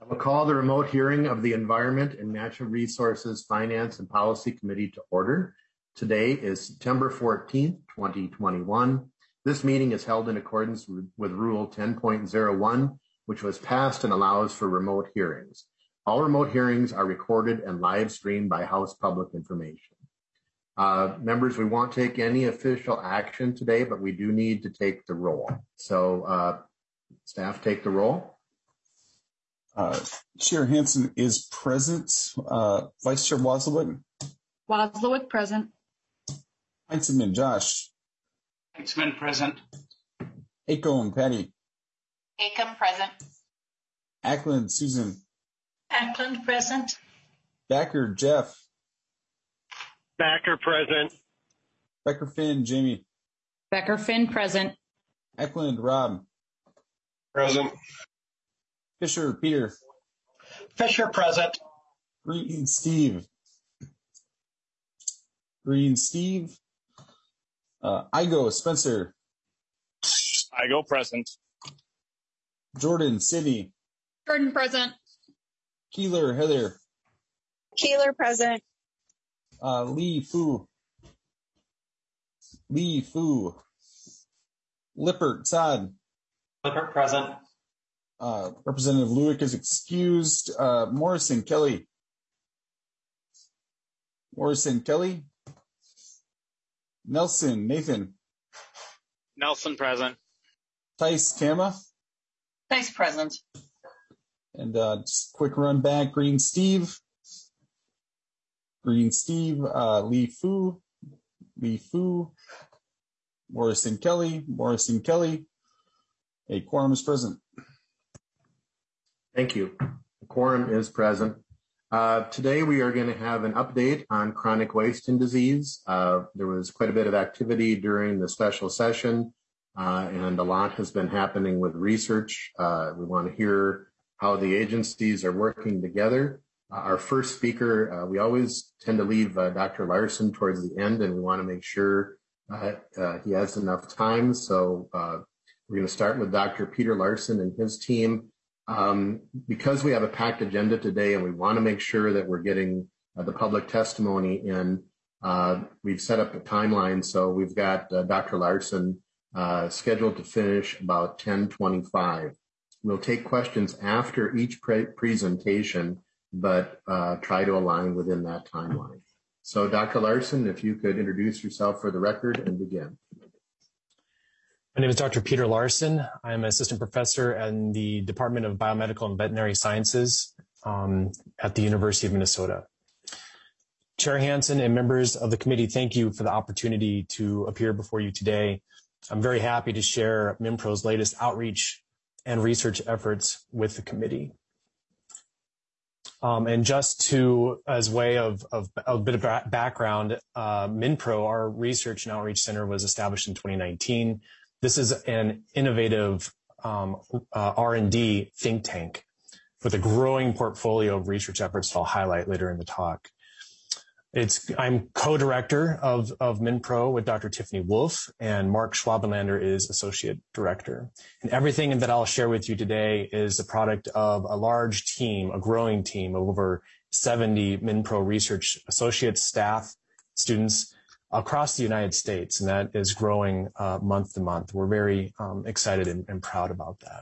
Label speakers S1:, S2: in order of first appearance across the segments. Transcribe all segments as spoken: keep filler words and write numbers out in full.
S1: I'll call the remote hearing of the Environment and Natural Resources Finance and Policy Committee to order. Today is September fourteenth, twenty twenty-one. This meeting is held in accordance with Rule ten point oh one, which was passed and allows for remote hearings. All remote hearings are recorded and live streamed by House Public Information. Uh, members, we won't take any official action today, but we do need to take the roll. So uh, staff, take the roll.
S2: Uh, Chair Hansen is present. Uh, Vice Chair Wozlowick.
S3: Wozlowick present.
S2: Heinzelman Josh.
S4: Heinzelman present.
S2: Acomb Patty.
S5: Acomb present.
S2: Ackland Susan.
S6: Ackland present.
S2: Backer Jeff.
S7: Backer present.
S2: Becker Finn Jamie.
S3: Becker Finn present.
S2: Eklund Rob.
S7: Present.
S2: Fisher Peter.
S7: Fisher present.
S2: Green Steve. Green Steve. Uh, Igo Spencer.
S7: Igo present.
S2: Jordan Sydney.
S3: Jordan present.
S2: Keeler Heather.
S5: Keeler present.
S2: Uh, Lee Fu. Lee Fu. Lippert Todd.
S4: Lippert present.
S2: Uh, Representative Lewick is excused. Uh, Morrison Kelly. Morrison Kelly. Nelson Nathan.
S7: Nelson present.
S2: Tice Tama.
S6: Tice present.
S2: And uh, just quick run back. Green Steve. Green Steve. Uh, Lee Fu. Lee Fu. Morrison Kelly. Morrison Kelly. A quorum is present.
S1: Thank you. The quorum is present. Uh, today we are going to have an update on chronic wasting disease. Uh, there was quite a bit of activity during the special session, uh, and a lot has been happening with research. Uh, we want to hear how the agencies are working together. Uh, our first speaker, uh, we always tend to leave uh, Doctor Larson towards the end, and we want to make sure uh, uh, he has enough time. So uh, we're going to start with Doctor Peter Larson and his team. Um, because we have a packed agenda today and we want to make sure that we're getting uh, the public testimony in, uh, we've set up a timeline. So we've got uh, Doctor Larson uh, scheduled to finish about ten twenty-five. We'll take questions after each pre presentation, but uh, try to align within that timeline. So Doctor Larson, if you could introduce yourself for the record and begin.
S8: My name is Doctor Peter Larson. I'm an assistant professor in the Department of Biomedical and Veterinary Sciences um, at the University of Minnesota. Chair Hansen and members of the committee, thank you for the opportunity to appear before you today. I'm very happy to share MinPro's latest outreach and research efforts with the committee. Um, and just to, as way of, of a bit of background, uh, MinPro, our research and outreach center, was established in twenty nineteen. This is an innovative um, uh, R and D think tank with a growing portfolio of research efforts that I'll highlight later in the talk. It's, I'm co-director of, of MinPro with Doctor Tiffany Wolf, and Mark Schwabenlander is associate director. And everything that I'll share with you today is the product of a large team, a growing team of over seventy MinPro research associates, staff, students, across the United States, and that is growing uh, month to month. We're very um, excited and, and proud about that.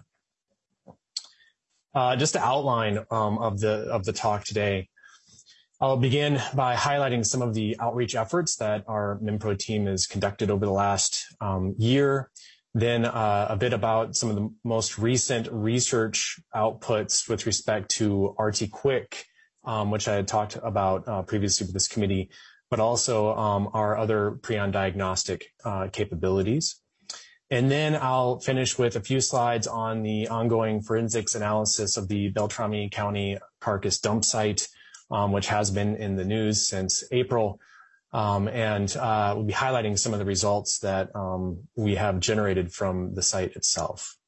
S8: Uh, just to outline um, of the of the talk today, I'll begin by highlighting some of the outreach efforts that our MinPro team has conducted over the last um, year. Then uh, a bit about some of the most recent research outputs with respect to R T Quick, um, which I had talked about uh, previously with this committee, but also um, our other prion diagnostic uh, capabilities. And then I'll finish with a few slides on the ongoing forensics analysis of the Beltrami County carcass dump site, um, which has been in the news since April. Um, and uh, we'll be highlighting some of the results that um, we have generated from the site itself.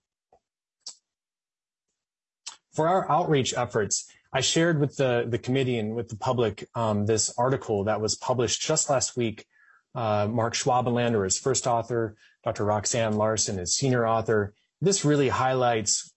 S8: For our outreach efforts, I shared with the, the committee and with the public um, this article that was published just last week. Uh, Mark Schwabenlander is first author, Doctor Roxanne Larson is senior author. This really highlights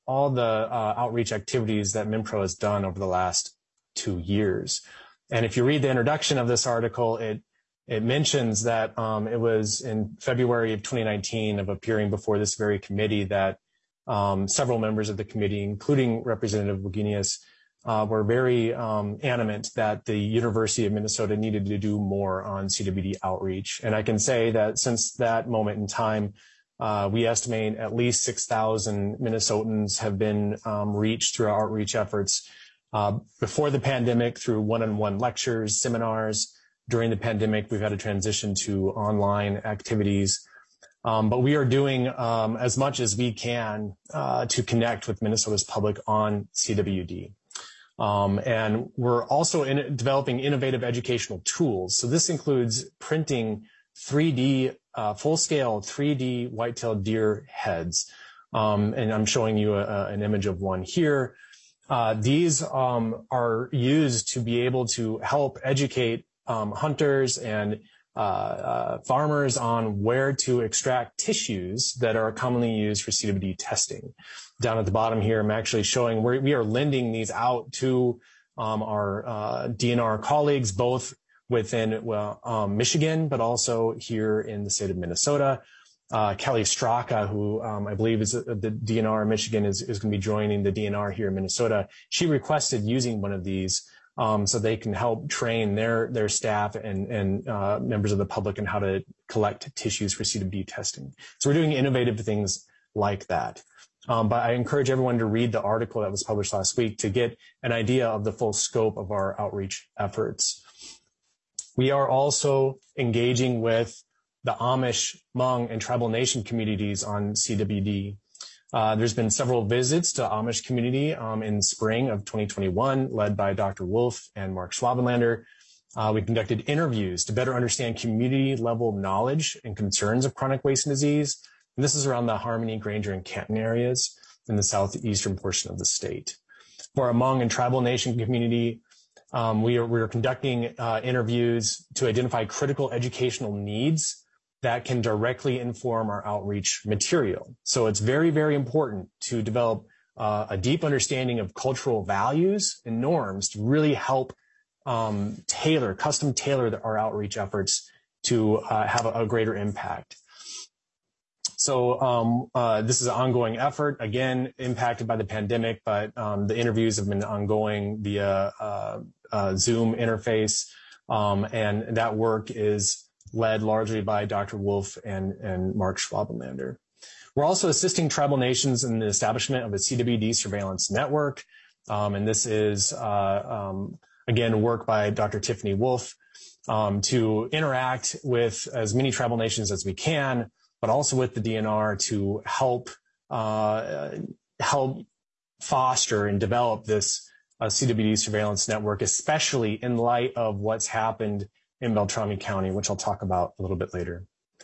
S8: all the uh, outreach activities that MinPro has done over the last two years. And if you read the introduction of this article, it it mentions that um, it was in February of twenty nineteen of appearing before this very committee that um, several members of the committee, including Representative Wagenius, uh, were very um, animate that the University of Minnesota needed to do more on C W D outreach. And I can say that since that moment in time, uh, we estimate at least six thousand Minnesotans have been um, reached through our outreach efforts uh, before the pandemic through one-on-one lectures, seminars. During the pandemic, we've had a transition to online activities. Um, but we are doing um, as much as we can uh, to connect with Minnesota's public on C W D. Um, and we're also in developing innovative educational tools. So this includes printing three D, uh, full-scale three D white-tailed deer heads. Um, and I'm showing you a, a, an image of one here. Uh, these um, are used to be able to help educate um, hunters and uh, uh, farmers on where to extract tissues that are commonly used for C W D testing. Down at the bottom here, I'm actually showing where we are lending these out to um, our uh, D N R colleagues, both within well, um, Michigan, but also here in the state of Minnesota. Uh, Kelly Straka, who um, I believe is the D N R in Michigan, is, is going to be joining the D N R here in Minnesota. She requested using one of these um, so they can help train their their staff and, and uh, members of the public on how to collect tissues for C W D testing. So we're doing innovative things like that. Um, but I encourage everyone to read the article that was published last week to get an idea of the full scope of our outreach efforts. We are also engaging with the Amish, Hmong, and Tribal Nation communities on C W D. Uh, there's been several visits to Amish community um, in spring of twenty twenty-one, led by Doctor Wolf and Mark Schwabenlander. Uh, we conducted interviews to better understand community-level knowledge and concerns of chronic waste and disease. And this is around the Harmony, Granger, and Canton areas in the southeastern portion of the state. For our Hmong and Tribal Nation community, um, we, are, we are conducting uh, interviews to identify critical educational needs that can directly inform our outreach material. So it's very, very important to develop uh, a deep understanding of cultural values and norms to really help um, tailor, custom tailor our outreach efforts to uh, have a, a greater impact. So um, uh, this is an ongoing effort, again, impacted by the pandemic, but um, the interviews have been ongoing via uh, uh, Zoom interface, um, and that work is led largely by Doctor Wolf and, and Mark Schwabenlander. We're also assisting tribal nations in the establishment of a C W D surveillance network, um, and this is, uh, um, again, work by Doctor Tiffany Wolf um, to interact with as many tribal nations as we can, but also with the D N R to help uh, help foster and develop this uh, C W D surveillance network, especially in light of what's happened in Beltrami County, which I'll talk about a little bit later.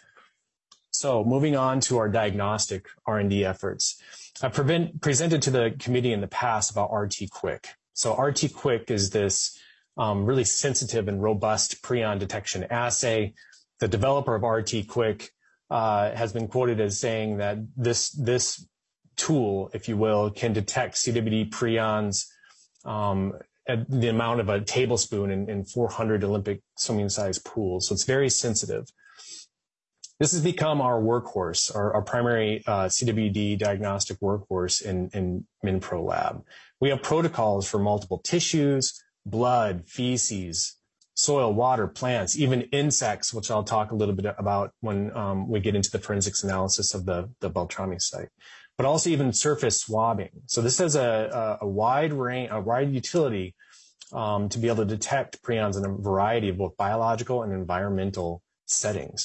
S8: So moving on to our diagnostic R and D efforts. I've prevent, presented to the committee in the past about R T Quick. So R T Quick is this um, really sensitive and robust prion detection assay. The developer of R T Quick Uh, has been quoted as saying that this this tool, if you will, can detect C W D prions um, at the amount of a tablespoon in, in four hundred Olympic swimming-sized pools. So it's very sensitive. This has become our workhorse, our, our primary uh, C W D diagnostic workhorse in, in MinPro Lab. We have protocols for multiple tissues, blood, feces, soil, water, plants, even insects, which I'll talk a little bit about when um, we get into the forensics analysis of the, the Beltrami site, but also even surface swabbing. So this has a, a, a wide range, a wide utility um, to be able to detect prions in a variety of both biological and environmental settings.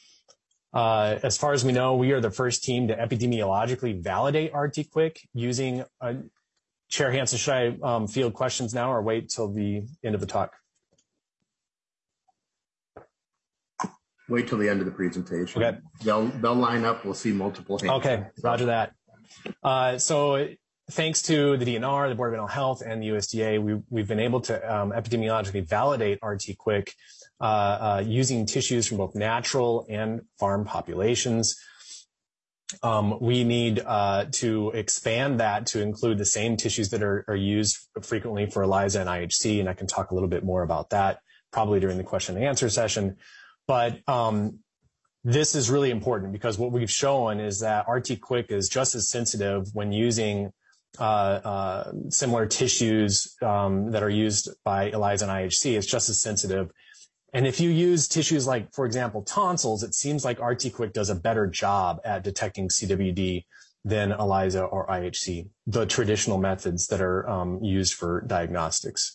S8: Uh, as far as we know, we are the first team to epidemiologically validate R T Quick using, uh, Chair Hansen, should I um, field questions now or wait till the end of the talk?
S1: Wait till the end of the presentation.
S8: Okay.
S1: They'll, they'll line up. We'll see multiple hands.
S8: Okay, roger that. Uh, so thanks to the D N R, the Board of Mental Health, and the U S D A, we, we've been able to um, epidemiologically validate R T Quick uh, uh, using tissues from both natural and farm populations. Um, we need uh, to expand that to include the same tissues that are, are used frequently for ELISA and I H C, and I can talk a little bit more about that probably during the question and answer session. But um, this is really important because what we've shown is that R T Quick is just as sensitive when using uh, uh, similar tissues um, that are used by ELISA and I H C. It's just as sensitive. And if you use tissues like, for example, tonsils, it seems like R T Quick does a better job at detecting C W D than ELISA or I H C, the traditional methods that are um, used for diagnostics.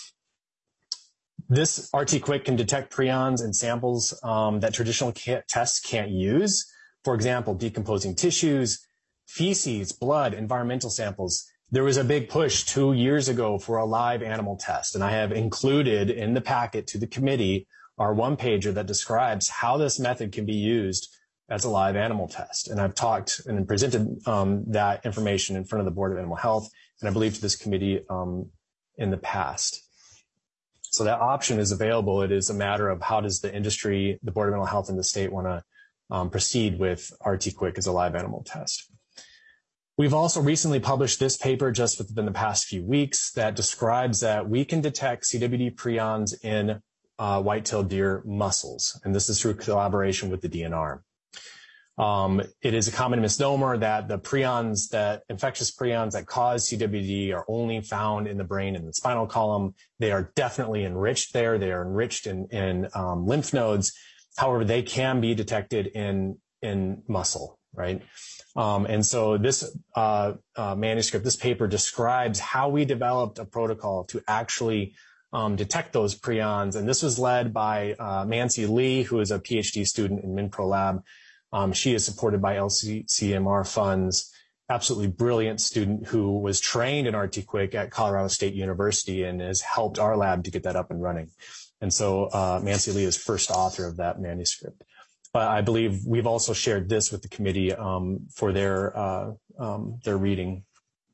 S8: This R T Quick can detect prions in samples um, that traditional can't, tests can't use. For example, decomposing tissues, feces, blood, environmental samples. There was a big push two years ago for a live animal test, and I have included in the packet to the committee our one-pager that describes how this method can be used as a live animal test. And I've talked and presented um, that information in front of the Board of Animal Health, and I believe to this committee um, in the past. So that option is available. It is a matter of how does the industry, the Board of Animal Health, and the state want to um, proceed with R T Quick as a live animal test. We've also recently published this paper just within the past few weeks that describes that we can detect C W D prions in uh, white-tailed deer muscles, and this is through collaboration with the D N R. Um, it is a common misnomer that the prions, that infectious prions that cause C W D are only found in the brain and the spinal column. They are definitely enriched there. They are enriched in, in um, lymph nodes. However, they can be detected in, in muscle, right? Um, and so this uh, uh, manuscript, this paper describes how we developed a protocol to actually um, detect those prions. And this was led by uh, Mancy Lee, who is a PhD student in MinPro Lab. Um, she is supported by L C C M R funds, absolutely brilliant student who was trained in R T Quick at Colorado State University and has helped our lab to get that up and running. And so uh, Mancy Lee is first author of that manuscript. But I believe we've also shared this with the committee um, for their uh, um, their reading.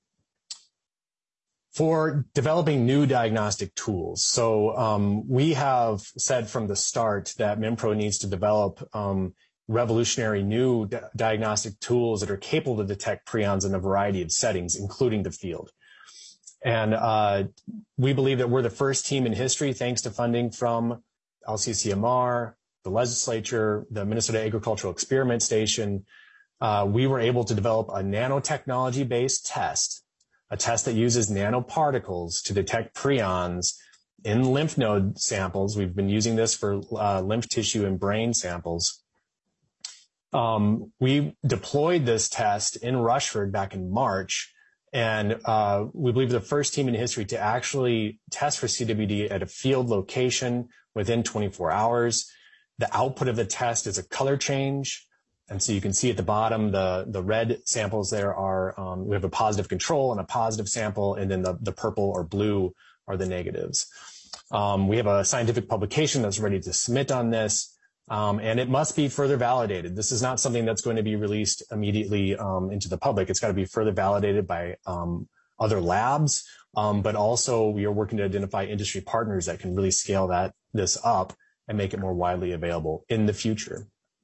S8: For developing new diagnostic tools. So um, we have said from the start that MinPro needs to develop um, revolutionary new di diagnostic tools that are capable to detect prions in a variety of settings, including the field. And uh, we believe that we're the first team in history, thanks to funding from L C C M R, the legislature, the Minnesota Agricultural Experiment Station. Uh, we were able to develop a nanotechnology-based test, a test that uses nanoparticles to detect prions in lymph node samples. We've been using this for uh, lymph tissue and brain samples. Um, we deployed this test in Rushford back in March, and uh, we believe the first team in history to actually test for C W D at a field location within twenty-four hours. The output of the test is a color change. And so you can see at the bottom, the, the red samples there are, um, we have a positive control and a positive sample, and then the, the purple or blue are the negatives. Um, we have a scientific publication that's ready to submit on this, um, and it must be further validated. This is not something that's going to be released immediately um, into the public. It's got to be further validated by um, other labs, um, but also we are working to identify industry partners that can really scale that this up and make it more widely available in the future.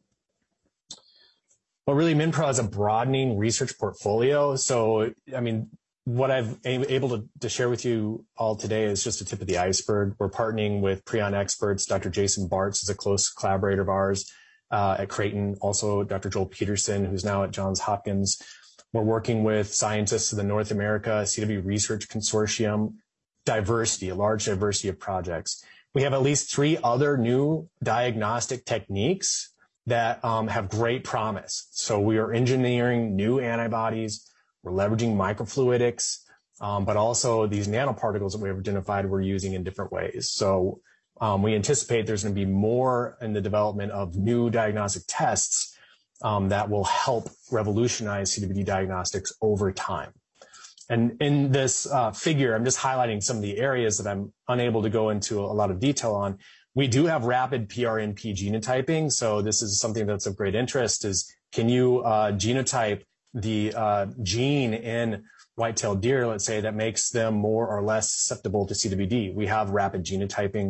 S8: But really, MinPro has a broadening research portfolio. So, I mean, what I've been able to, to share with you all today is just a tip of the iceberg. We're partnering with prion experts. Doctor Jason Bartz is a close collaborator of ours uh, at Creighton. Also, Doctor Joel Peterson, who's now at Johns Hopkins. We're working with scientists of the North America C W Research Consortium. Diversity, a large diversity of projects. We have at least three other new diagnostic techniques that um, have great promise. So we are engineering new antibodies. We're leveraging microfluidics, um, but also these nanoparticles that we have identified we're using in different ways. So um, we anticipate there's going to be more in the development of new diagnostic tests um, that will help revolutionize C W D diagnostics over time. And in this uh, figure, I'm just highlighting some of the areas that I'm unable to go into a lot of detail on. We do have rapid P R N P genotyping. So this is something that's of great interest is, can you uh, genotype the uh, gene in white-tailed deer, let's say, that makes them more or less susceptible to C W D? We have rapid genotyping.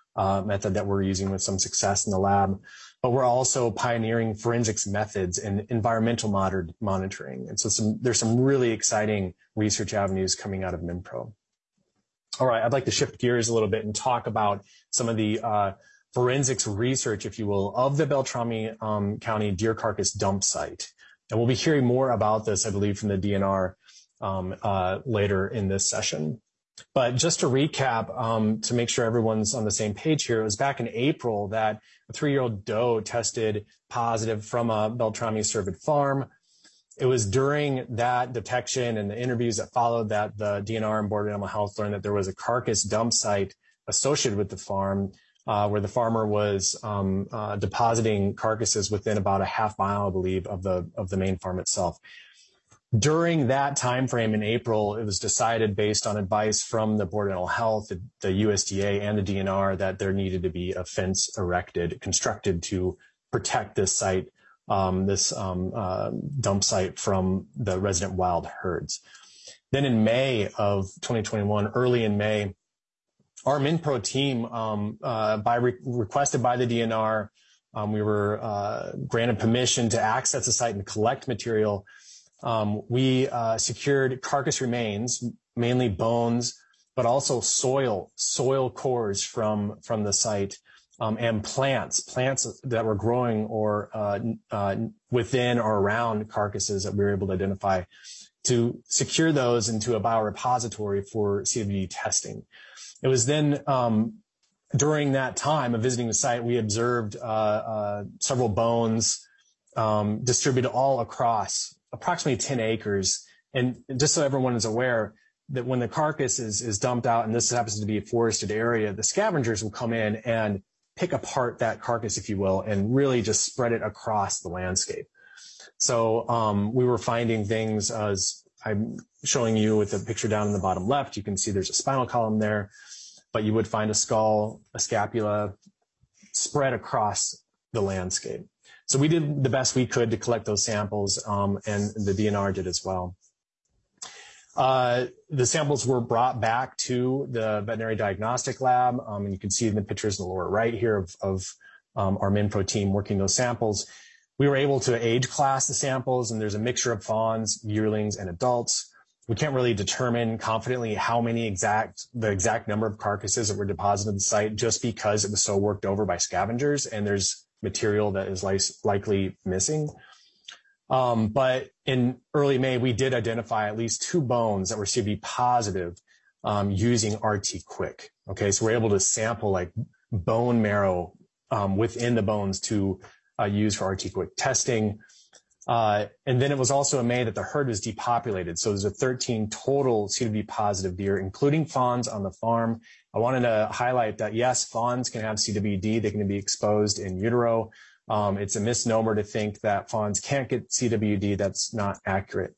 S8: uh, method that we're using with some success in the lab. But we're also pioneering forensics methods and environmental moder- monitoring. And so some, there's some really exciting research avenues coming out of MinPro. All right, I'd like to shift gears a little bit and talk about some of the uh, forensics research, if you will, of the Beltrami um, County deer carcass dump site. And we'll be hearing more about this, I believe, from the D N R um, uh, later in this session. But just to recap, um, to make sure everyone's on the same page here, it was back in April that a three-year-old doe tested positive from a Beltrami cervid farm. It was during that detection and the interviews that followed that the D N R and Board of Animal Health learned that there was a carcass dump site associated with the farm uh, where the farmer was um, uh, depositing carcasses within about a half mile, I believe, of the of the main farm itself. During that time frame in April, it was decided based on advice from the Board of Animal Health, the, the U S D A, and the D N R that there needed to be a fence erected, constructed to protect this site, um, this um, uh, dump site from the resident wild herds. Then in May of twenty twenty-one, early in May, our MinPro team, um, uh, by re- requested by the D N R, um, we were uh, granted permission to access the site and collect material. Um, we uh, secured carcass remains, mainly bones, but also soil, soil cores from from the site, um, and plants, plants that were growing or uh, uh, within or around carcasses that we were able to identify, to secure those into a biorepository for C W D testing. It was then um, during that time of visiting the site, we observed uh, uh, several bones um, distributed all across approximately ten acres. And just so everyone is aware that when the carcass is, is dumped out, and this happens to be a forested area, the scavengers will come in and pick apart that carcass, if you will, and really just spread it across the landscape. So um, we were finding things, as I'm showing you with the picture down in the bottom left, you can see there's a spinal column there, but you would find a skull, a scapula spread across the landscape. So we did the best we could to collect those samples, um, and the D N R did as well. Uh, the samples were brought back to the veterinary diagnostic lab, um, and you can see in the pictures in the lower right here of, of um, our MinPro team working those samples. We were able to age class the samples, and there's a mixture of fawns, yearlings, and adults. We can't really determine confidently how many exact, the exact number of carcasses that were deposited at the site, just because it was so worked over by scavengers, and there's material that is li- likely missing. Um, but in early May, we did identify at least two bones that were C W D positive um, using R T Quick. Okay, so we're able to sample like bone marrow um, within the bones to uh, use for R T Quick testing. Uh, and then it was also in May that the herd was depopulated. So there's a thirteen total C W D positive deer, including fawns on the farm. I wanted to highlight that, yes, fawns can have C W D. They can be exposed in utero. Um, it's a misnomer to think that fawns can't get C W D. That's not accurate.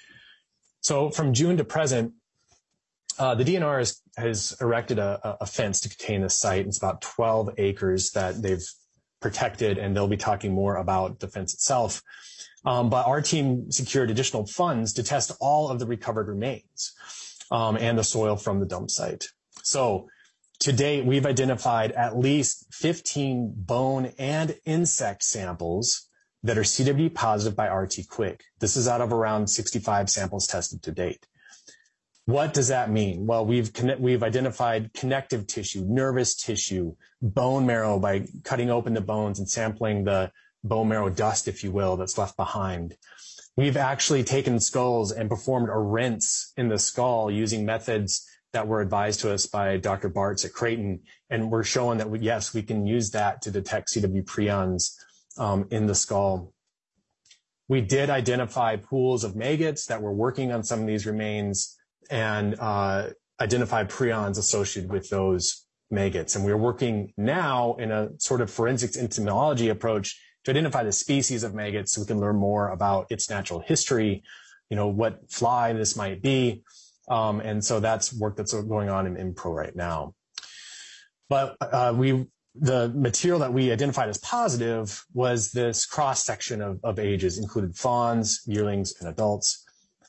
S8: So from June to present, uh, the D N R has, has erected a, a fence to contain the site. It's about twelve acres that they've protected, and they'll be talking more about the fence itself. Um, but our team secured additional funds to test all of the recovered remains um, and the soil from the dump site. So to date, we've identified at least fifteen bone and insect samples that are C W D positive by R T Quick. This is out of around sixty-five samples tested to date. What does that mean? Well, we've we've identified connective tissue, nervous tissue, bone marrow by cutting open the bones and sampling the bone marrow dust, if you will, that's left behind. We've actually taken skulls and performed a rinse in the skull using methods that were advised to us by Doctor Bartz at Creighton, and we're showing that, we, yes, we can use that to detect C W prions um, in the skull. We did identify pools of maggots that were working on some of these remains and uh, identify prions associated with those maggots. And we're working now in a sort of forensics entomology approach to identify the species of maggots so we can learn more about its natural history, you know, what fly this might be. Um, and so that's work that's going on in MinPro right now. But uh, we, the material that we identified as positive was this cross-section of, of ages, included fawns, yearlings, and adults.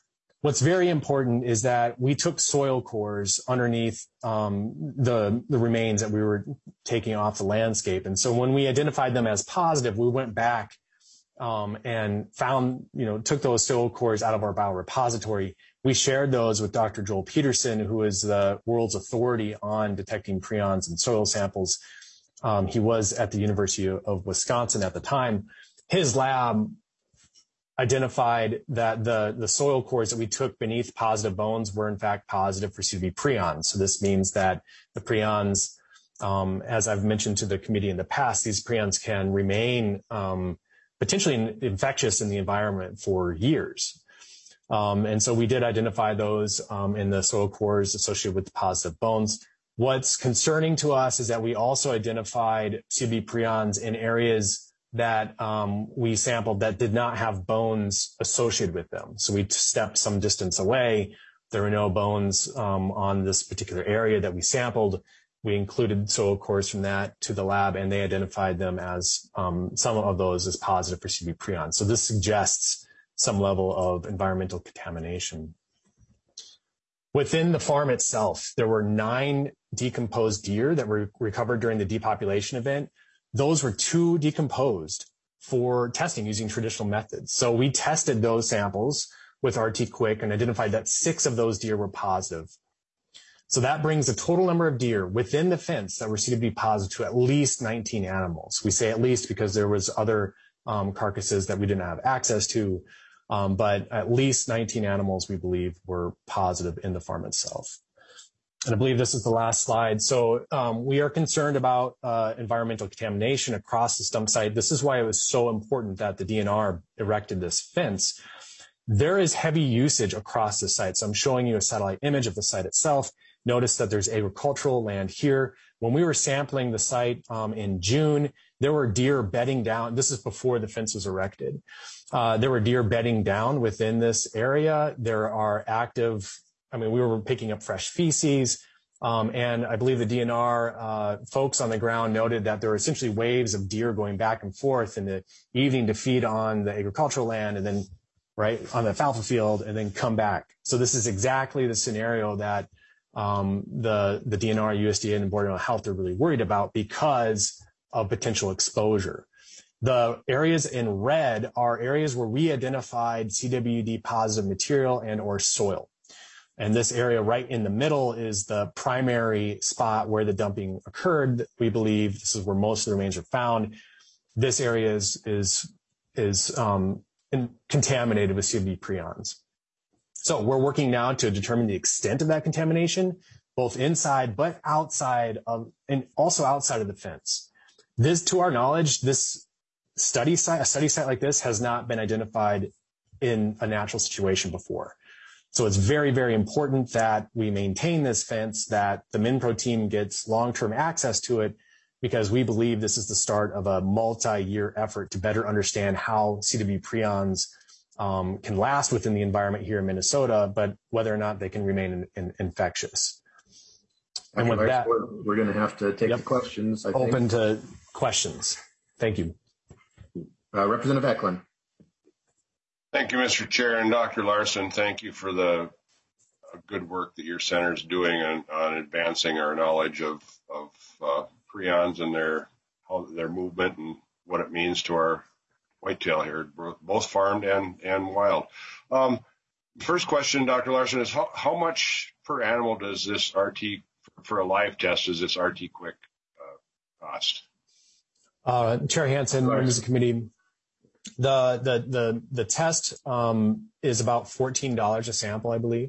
S8: what's very important is that we took soil cores underneath um, the, the remains that we were taking off the landscape. And so when we identified them as positive, we went back um, and found, you know, took those soil cores out of our biorepository. We shared those with Doctor Joel Peterson, who is the world's authority on detecting prions in soil samples. Um, he was at the University of Wisconsin at the time. His lab identified that the, the soil cores that we took beneath positive bones were in fact positive for C W D prions. So this means that the prions, um, as I've mentioned to the committee in the past, these prions can remain um, potentially in, infectious in the environment for years. Um, and so we did identify those um, in the soil cores associated with the positive bones. What's concerning to us is that we also identified C W D prions in areas that um, we sampled that did not have bones associated with them. So we stepped some distance away. There were no bones um, on this particular area that we sampled. We included soil cores from that to the lab, and they identified them as um, some of those as positive for C W D prions. So this suggests some level of environmental contamination. Within the farm itself, there were nine decomposed deer that were recovered during the depopulation event. Those were too decomposed for testing using traditional methods. So we tested those samples with R T Quick and identified that six of those deer were positive. So that brings the total number of deer within the fence that were C W D positive to at least nineteen animals. We say at least because there was other um, carcasses that we didn't have access to, um, but at least nineteen animals we believe were positive in the farm itself. And I believe this is the last slide. So um, we are concerned about uh, environmental contamination across the stump site. This is why it was so important that the D N R erected this fence. There is heavy usage across the site. So I'm showing you a satellite image of the site itself. Notice that there's agricultural land here. When we were sampling the site um, in June, there were deer bedding down. This is before the fence was erected. Uh, there were deer bedding down within this area. There are active I mean, we were picking up fresh feces, um, and I believe the D N R uh, folks on the ground noted that there were essentially waves of deer going back and forth in the evening to feed on the agricultural land and then, right, on the alfalfa field and then come back. So this is exactly the scenario that um, the, the D N R, U S D A, and the Board of Health are really worried about because of potential exposure. The areas in red are areas where we identified C W D positive material and or soil. And this area right in the middle is the primary spot where the dumping occurred. We believe this is where most of the remains are found. This area is, is, is um, in, contaminated with C W D prions. So we're working now to determine the extent of that contamination, both inside but outside of, and also outside of the fence. This, to our knowledge, this study site, a study site like this has not been identified in a natural situation before. So it's very, very important that we maintain this fence, that the MinPro team gets long-term access to it, because we believe this is the start of a multi-year effort to better understand how C W D prions um, can last within the environment here in Minnesota, but whether or not they can remain in, in, infectious. And with that,
S1: we're, we're going to have to take
S8: yep,
S1: the questions. I
S8: open
S1: think.
S8: to questions. Thank you.
S1: Uh, Representative Eklund.
S7: Thank you, Mister Chair, and Doctor Larson. Thank you for the uh, good work that your center is doing on, on advancing our knowledge of, of uh, prions and their how, their movement and what it means to our whitetail here, both farmed and and wild. Um, first question, Doctor Larson, is how, how much per animal does this R T for a live test? Does this R T Quick uh, cost?
S8: Uh, Chair Hansen, members of the committee. The, the, the, the test, um, is about fourteen dollars a sample, I believe.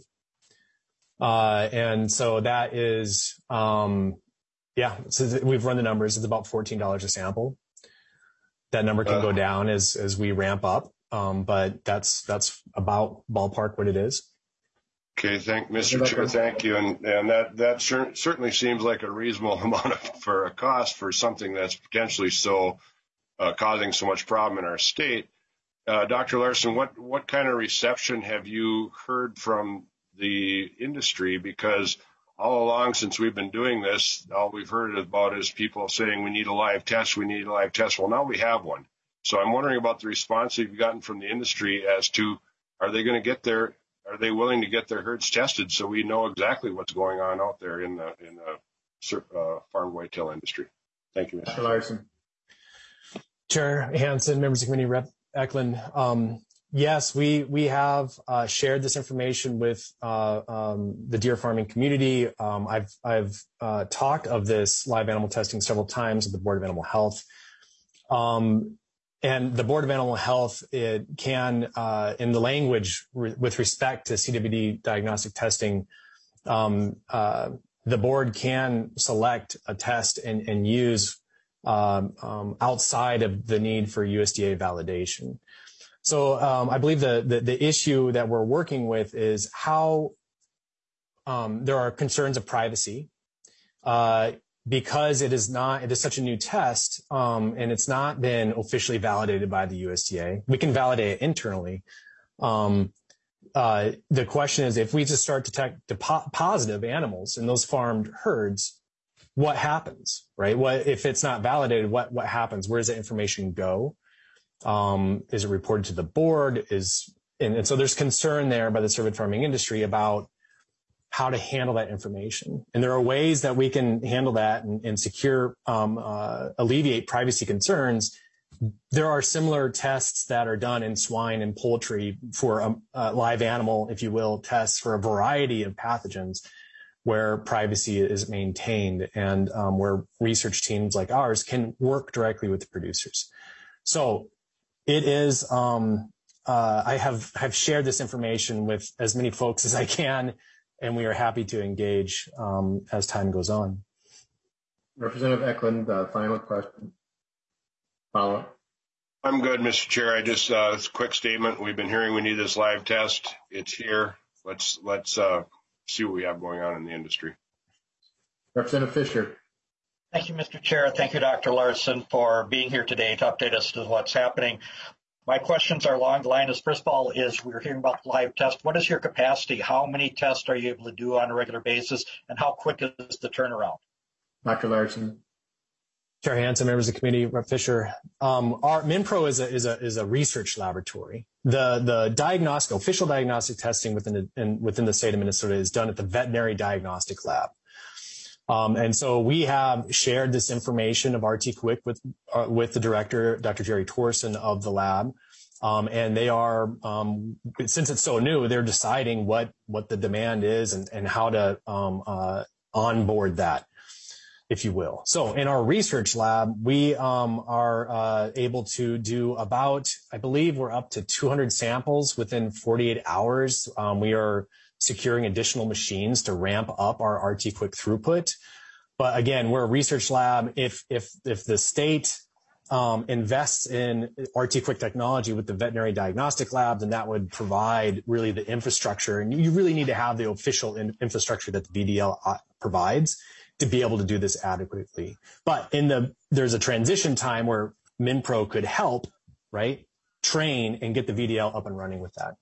S8: Uh, and so that is, um, yeah, so we've run the numbers. It's about fourteen dollars a sample. That number can uh, go down as, as we ramp up. Um, but that's, that's about ballpark what it is.
S7: Okay. Thank Mister Chair. Thank you. And, and that, that cer- certainly seems like a reasonable amount of, for a cost for something that's potentially so Uh, causing so much problem in our state. Uh, Doctor Larson, what, what kind of reception have you heard from the industry? Because all along since we've been doing this, all we've heard about is people saying we need a live test, we need a live test. Well, now we have one. So I'm wondering about the response you've gotten from the industry as to, are they going to get their are they willing to get their herds tested so we know exactly what's going on out there in the in the uh, farm whitetail industry? Thank you,
S1: Mister Larson.
S8: Chair Hansen, members of the committee, Rep Eklund. Um, yes, we we have uh, shared this information with uh, um, the deer farming community. Um, I've I've uh, talked of this live animal testing several times at the Board of Animal Health. Um, And the Board of Animal Health, it can, uh, in the language re with respect to C W D diagnostic testing, um, uh, the board can select a test and, and use um, um, outside of the need for U S D A validation. So um, I believe the, the, the issue that we're working with is how um, there are concerns of privacy. Uh, Because it is not, it is such a new test, um, and it's not been officially validated by the U S D A. We can validate it internally. Um, uh, the question is, if we just start to detect positive animals in those farmed herds, what happens, right? What if it's not validated? What what happens? Where does the information go? Um, is it reported to the board? Is and, and so there's concern there by the cervid farming industry about how to handle that information. And there are ways that we can handle that and, and secure, um, uh, alleviate privacy concerns. There are similar tests that are done in swine and poultry for a, a live animal, if you will, tests for a variety of pathogens where privacy is maintained and um, where research teams like ours can work directly with the producers. So it is, um, uh, I have, have shared this information with as many folks as I can, and we are happy to engage um, as time goes on.
S1: Representative Eklund, uh, final question. Follow up.
S7: I'm good, Mister Chair. I just uh, a quick statement. We've been hearing we need this live test. It's here. Let's let's uh, see what we have going on in the industry.
S1: Representative Fisher.
S9: Thank you, Mister Chair. Thank you, Doctor Larson, for being here today to update us to what's happening. My questions are along the line is, first of all, is we're hearing about the live test. What is your capacity? How many tests are you able to do on a regular basis? And how quick is the turnaround?
S1: Doctor Larson.
S8: Chair Hansen, members of the committee, Representative Fisher. Um, our MinPro is a, is a, is a research laboratory. The, the diagnostic, official diagnostic testing within the, in, within the state of Minnesota is done at the Veterinary Diagnostic Lab. Um, and so we have shared this information of R T Quick with, uh, with the director, Doctor Jerry Torsen of the lab. Um, and they are, um, since it's so new, they're deciding what, what the demand is and, and how to, um, uh, onboard that, if you will. So in our research lab, we, um, are, uh, able to do about, I believe we're up to two hundred samples within forty-eight hours. Um, we are securing additional machines to ramp up our R T Quick throughput. But again, we're a research lab. If, if, if the state, um, invests in R T Quick technology with the veterinary diagnostic lab, then that would provide really the infrastructure. And you really need to have the official in infrastructure that the B D L provides to be able to do this adequately. But in the, there's a transition time where MinPro could help, right, train and get the V D L up and running with that.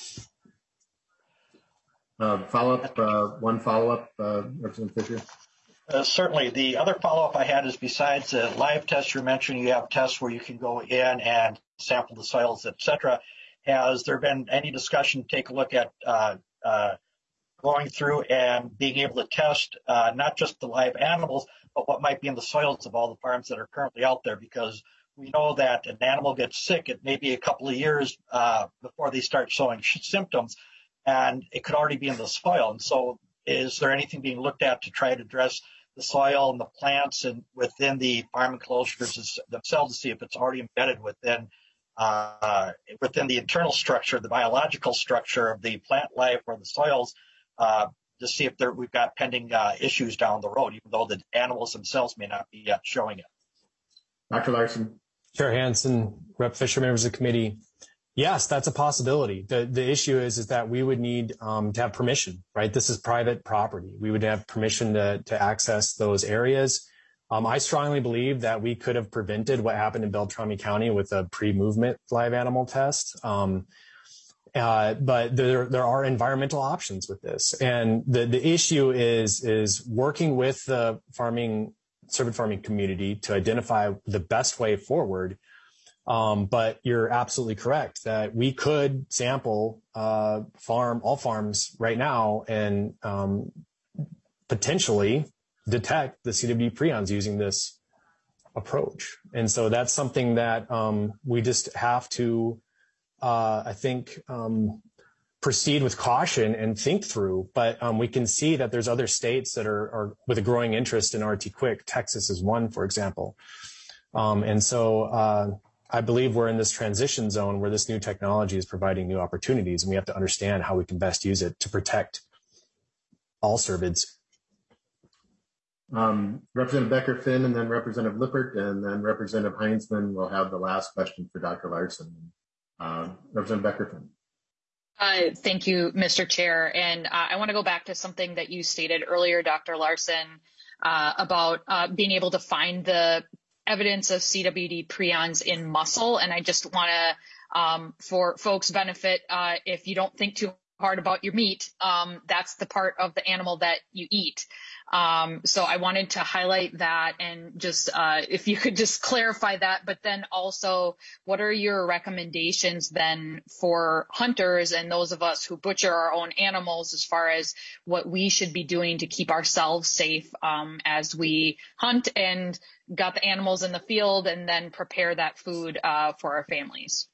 S1: Uh, follow-up, uh, one follow-up, uh, Representative Fisher.
S9: Uh, certainly. The other follow-up I had is besides the live tests you're mentioning, you have tests where you can go in and sample the soils, et cetera. Has there been any discussion to take a look at uh, uh, going through and being able to test uh, not just the live animals, but what might be in the soils of all the farms that are currently out there? Because we know that an animal gets sick, it may be a couple of years uh, before they start showing symptoms, and it could already be in the soil. And so is there anything being looked at to try to address the soil and the plants and within the farm enclosures themselves to see if it's already embedded within uh, within the internal structure, the biological structure of the plant life or the soils, uh, to see if there, we've got pending uh, issues down the road, even though the animals themselves may not be yet showing it.
S1: Doctor Larson.
S8: Chair Hansen, Representative Fisher, members of the committee. Yes, that's a possibility. The the issue is is that we would need um, to have permission, right? This is private property. We would have permission to to access those areas. Um, I strongly believe that we could have prevented what happened in Beltrami County with a pre-movement live animal test. Um, uh, but there there are environmental options with this, and the the issue is is working with the farming cervid farming community to identify the best way forward. Um, but you're absolutely correct that we could sample uh, farm all farms right now and um, potentially detect the C W D prions using this approach. And so that's something that um, we just have to, uh, I think, um, proceed with caution and think through. But um, we can see that there's other states that are, are with a growing interest in R T Quick. Texas is one, for example. Um, and so uh, I believe we're in this transition zone where this new technology is providing new opportunities, and we have to understand how we can best use it to protect all cervids.
S1: Um, Representative Becker-Finn, and then Representative Lippert, and then Representative Heinzman will have the last question for Doctor Larson. Uh, Representative Becker-Finn.
S3: Uh, thank you, Mister Chair. And uh, I want to go back to something that you stated earlier, Doctor Larson, uh, about uh, being able to find the evidence of C W D prions in muscle. And I just want to, um, for folks' benefit, uh, if you don't think too hard about your meat, um, that's the part of the animal that you eat. Um, so I wanted to highlight that, and just uh, if you could just clarify that, but then also what are your recommendations then for hunters and those of us who butcher our own animals as far as what we should be doing to keep ourselves safe um, as we hunt and got the animals in the field and then prepare that food uh, for our families?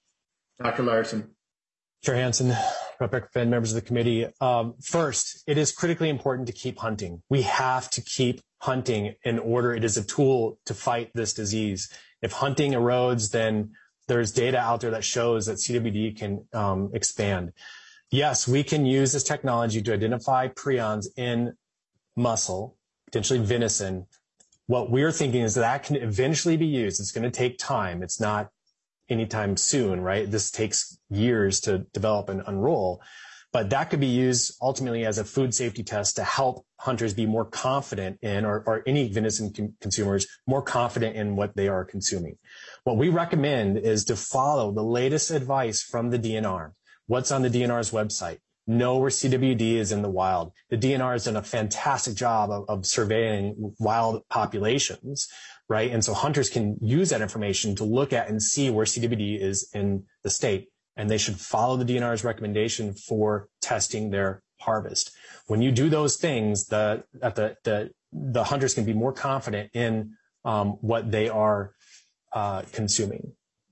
S1: Doctor Larson.
S8: Chair Hansen, Representative Finn, members of the committee. Um, first, it is critically important to keep hunting. We have to keep hunting in order. It is a tool to fight this disease. If hunting erodes, then there's data out there that shows that C W D can um, expand. Yes, we can use this technology to identify prions in muscle, potentially venison. What we're thinking is that, that can eventually be used. It's going to take time. It's not anytime soon, right? This takes years to develop and unroll, but that could be used ultimately as a food safety test to help hunters be more confident in, or, or any venison con- consumers more confident in what they are consuming. What we recommend is to follow the latest advice from the D N R. What's on the D N R's website? Know where C W D is in the wild. The D N R has done a fantastic job of, of surveying wild populations, right? And so hunters can use that information to look at and see where C W D is in the state, and they should follow the D N R's recommendation for testing their harvest. When you do those things, the at the the, the hunters can be more confident in um, what they are uh, consuming.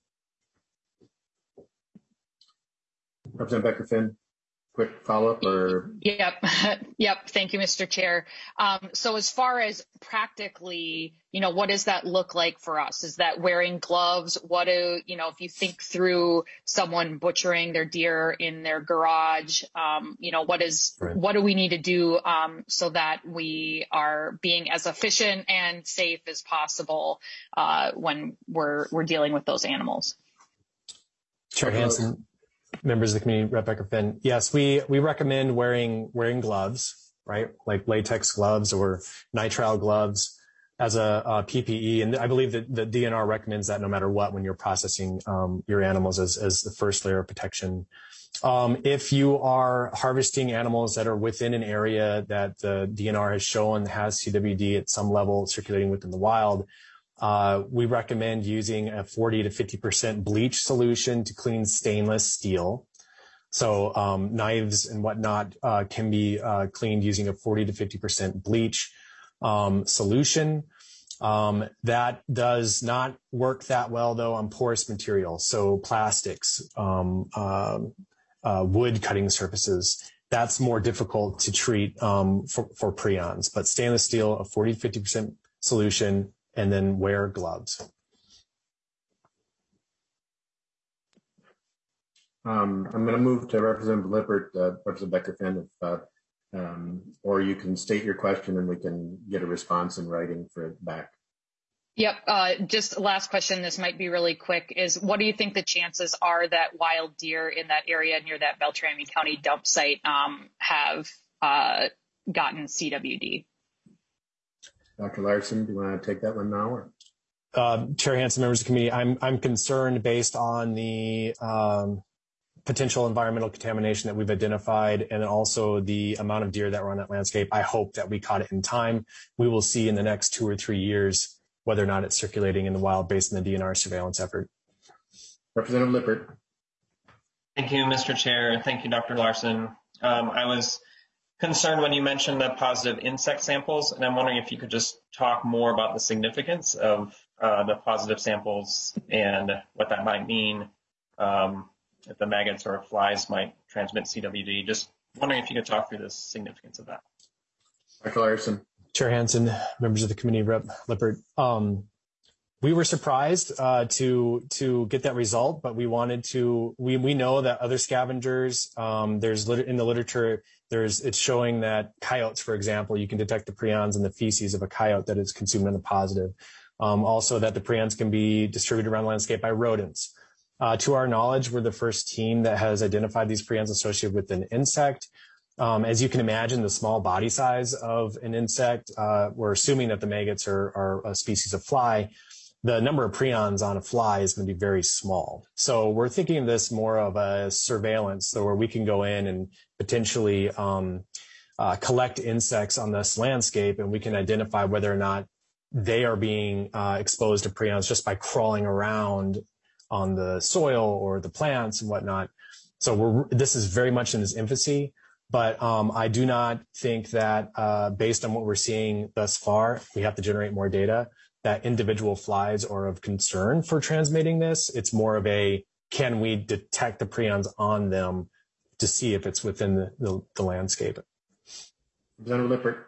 S1: Representative Becker-Finn. Quick follow-up or?
S3: Yep. Yep. Thank you, Mister Chair. Um, so as far as practically, you know, what does that look like for us? Is that wearing gloves? What do, you know, if you think through someone butchering their deer in their garage, um, you know, what is, right. what do we need to do um, so that we are being as efficient and safe as possible uh, when we're, we're dealing with those animals?
S8: Chair Hansen. Members of the committee, Representative Becker-Finn. Yes, we, we recommend wearing, wearing gloves, right? Like latex gloves or nitrile gloves as a, a P P E. And I believe that the D N R recommends that no matter what when you're processing um, your animals as, as the first layer of protection. Um, if you are harvesting animals that are within an area that the D N R has shown has C W D at some level circulating within the wild, Uh, we recommend using a forty to fifty percent bleach solution to clean stainless steel. So um, knives and whatnot uh, can be uh, cleaned using a forty to fifty percent bleach um, solution. Um, that does not work that well, though, on porous material. So plastics, um, uh, uh, wood cutting surfaces. That's more difficult to treat um, for, for prions. But stainless steel, a forty to fifty percent solution, and then wear gloves.
S1: Um, I'm going to move to Representative Lippert, uh, Representative Becker-Finn, if, uh, um, or you can state your question and we can get a response in writing for it back.
S3: Yep. Uh, just last question. This might be really quick. Is what do you think the chances are that wild deer in that area near that Beltrami County dump site um, have uh, gotten C W D?
S1: Doctor Larson, do you want to take that one now? Or?
S8: Uh, Chair Hansen, members of the committee, I'm I'm concerned based on the um, potential environmental contamination that we've identified, and also the amount of deer that were on that landscape. I hope that we caught it in time. We will see in the next two or three years whether or not it's circulating in the wild based on the D N R surveillance effort.
S1: Representative Lippert.
S10: Thank you, Mister Chair. Thank you, Doctor Larson. Um, I was concerned when you mentioned the positive insect samples, and I'm wondering if you could just talk more about the significance of uh, the positive samples and what that might mean, um, if the maggots or flies might transmit C W D. Just wondering if you could talk through the significance of that.
S1: Doctor Larson.
S8: Chair Hansen, members of the committee, Rep Lippert. Um, we were surprised uh, to to get that result, but we wanted to. We we know that other scavengers, um, there's lit- in the literature, there's it's showing that coyotes, for example, you can detect the prions in the feces of a coyote that is consumed in the positive. Um, also, that the prions can be distributed around the landscape by rodents. Uh, to our knowledge, we're the first team that has identified these prions associated with an insect. Um, as you can imagine, the small body size of an insect, uh, we're assuming that the maggots are, are a species of fly. The number of prions on a fly is going to be very small. So we're thinking of this more of a surveillance, so where we can go in and potentially um, uh, collect insects on this landscape, and we can identify whether or not they are being uh, exposed to prions just by crawling around on the soil or the plants and whatnot. So we're, this is very much in its infancy. But um, I do not think that uh, based on what we're seeing thus far, we have to generate more data, that individual flies are of concern for transmitting this. It's more of a, can we detect the prions on them to see if it's within the, the, the landscape?
S1: Representative Lippert.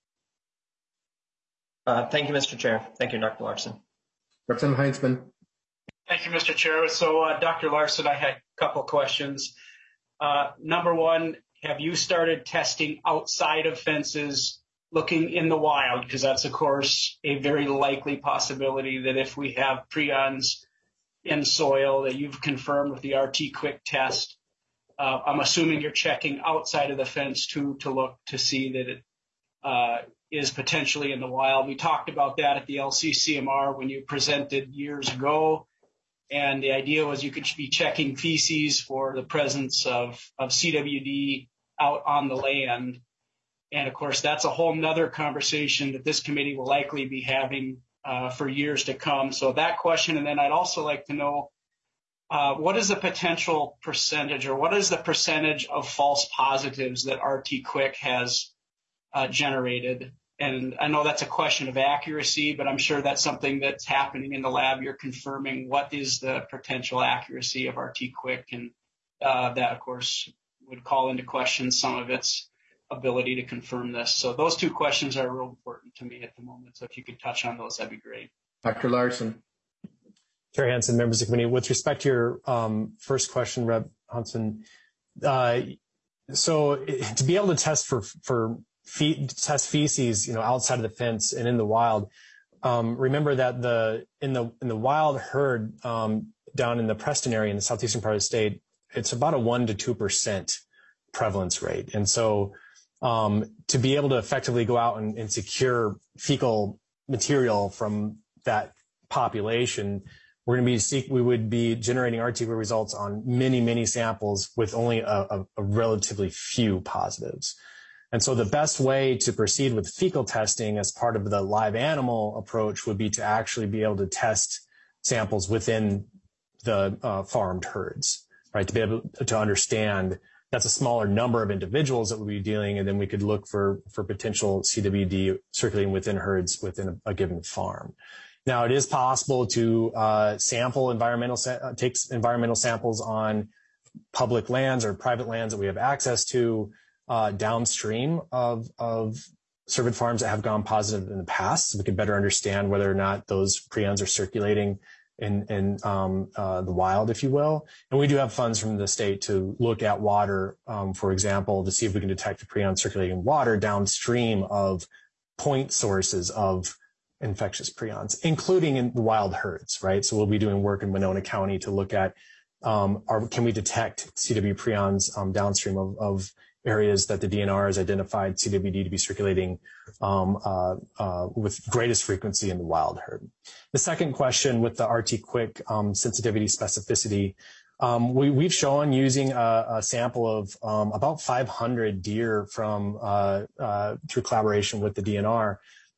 S10: Uh, thank you, Mister Chair. Thank you, Doctor Larson.
S1: Representative Heinzman.
S4: Thank you, Mister Chair. So, uh, Doctor Larson, I had a couple questions. Uh, number one, have you started testing outside of fences, looking in the wild? Because that's, of course, a very likely possibility that if we have prions in soil that you've confirmed with the R T Quick test, uh, I'm assuming you're checking outside of the fence too to look to see that it uh, is potentially in the wild. We talked about that at the L C C M R when you presented years ago. And the idea was you could be checking feces for the presence of, of C W D out on the land. And of course, that's a whole nother conversation that this committee will likely be having uh, for years to come. So that question, and then I'd also like to know, uh, what is the potential percentage, or what is the percentage of false positives that R T Quick has uh, generated? And I know that's a question of accuracy, but I'm sure that's something that's happening in the lab. You're confirming what is the potential accuracy of R T Quick, and uh, that, of course, would call into question some of its ability to confirm this. So those two questions are real important to me at the moment. So if you could touch on those, that'd be great.
S1: Doctor Larson.
S8: Chair Hansen, members of the committee, with respect to your um, first question, Rep Hansen, uh, so to be able to test for for fe- test feces, you know, outside of the fence and in the wild, um, remember that the in the in the wild herd um, down in the Preston area in the southeastern part of the state, it's about a one to two percent prevalence rate, and so um, to be able to effectively go out and, and secure fecal material from that population, we're going to be seek, we would be generating R T Quick results on many, many samples with only a, a, a relatively few positives. And so the best way to proceed with fecal testing as part of the live animal approach would be to actually be able to test samples within the uh, farmed herds, right? To be able to understand that's a smaller number of individuals that we'll be dealing, and then we could look for, for potential C W D circulating within herds within a, a given farm. Now, it is possible to uh, sample environmental, uh, take environmental samples on public lands or private lands that we have access to uh, downstream of, of cervid farms that have gone positive in the past, so we could better understand whether or not those prions are circulating in, in um, uh, the wild, if you will. And we do have funds from the state to look at water, um, for example, to see if we can detect the prion circulating in water downstream of point sources of infectious prions, including in the wild herds, right? So we'll be doing work in Winona County to look at, um, are, can we detect C W prions um, downstream of, of areas that the D N R has identified C W D to be circulating um, uh, uh, with greatest frequency in the wild herd. The second question with the R T Quick um, sensitivity specificity, um, we, we've shown using a, a sample of um, about five hundred deer from uh, uh, through collaboration with the D N R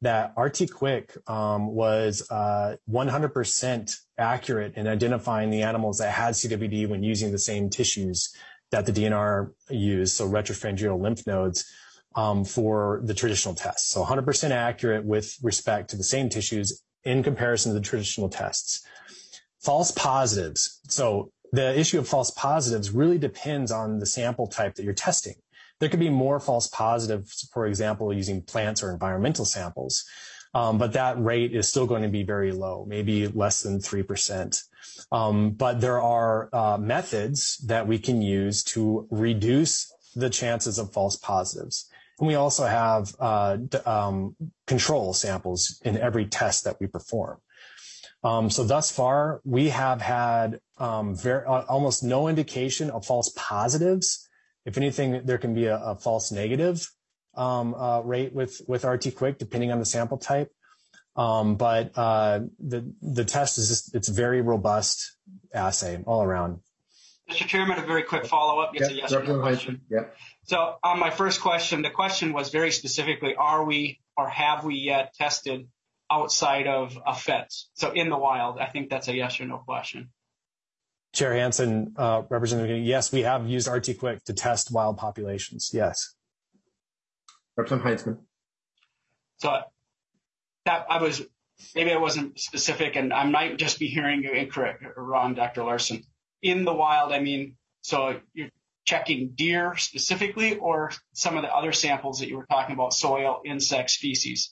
S8: that R T Quick um, was uh, one hundred percent accurate in identifying the animals that had C W D when using the same tissues that the D N R used, so retropharyngeal lymph nodes, um, for the traditional tests. So one hundred percent accurate with respect to the same tissues in comparison to the traditional tests. False positives. So the issue of false positives really depends on the sample type that you're testing. There could be more false positives, for example, using plants or environmental samples, um, but that rate is still going to be very low, maybe less than three percent. Um, but there are uh, methods that we can use to reduce the chances of false positives. And we also have uh, um, control samples in every test that we perform. Um, so thus far, we have had um, very, uh, almost no indication of false positives. If anything, there can be a, a false negative um, uh, rate with, with R T Quick, depending on the sample type. Um, but uh, the the test is just, it's a very robust assay all around.
S4: Mister Chairman, a very quick follow-up. It's
S1: yep,
S4: a yes or no question.
S1: Yep.
S4: So on my first question, the question was very specifically, are we or have we yet tested outside of a fence? So in the wild, I think that's a yes or no question.
S8: Chair Hansen, uh, Representative, yes, we have used R T Quick to test wild populations. Yes.
S1: Representative Heitzman.
S4: So that I was, maybe I wasn't specific, and I might just be hearing you incorrect or wrong, Doctor Larson. In the wild, I mean, so you're checking deer specifically, or some of the other samples that you were talking about, soil, insects, feces?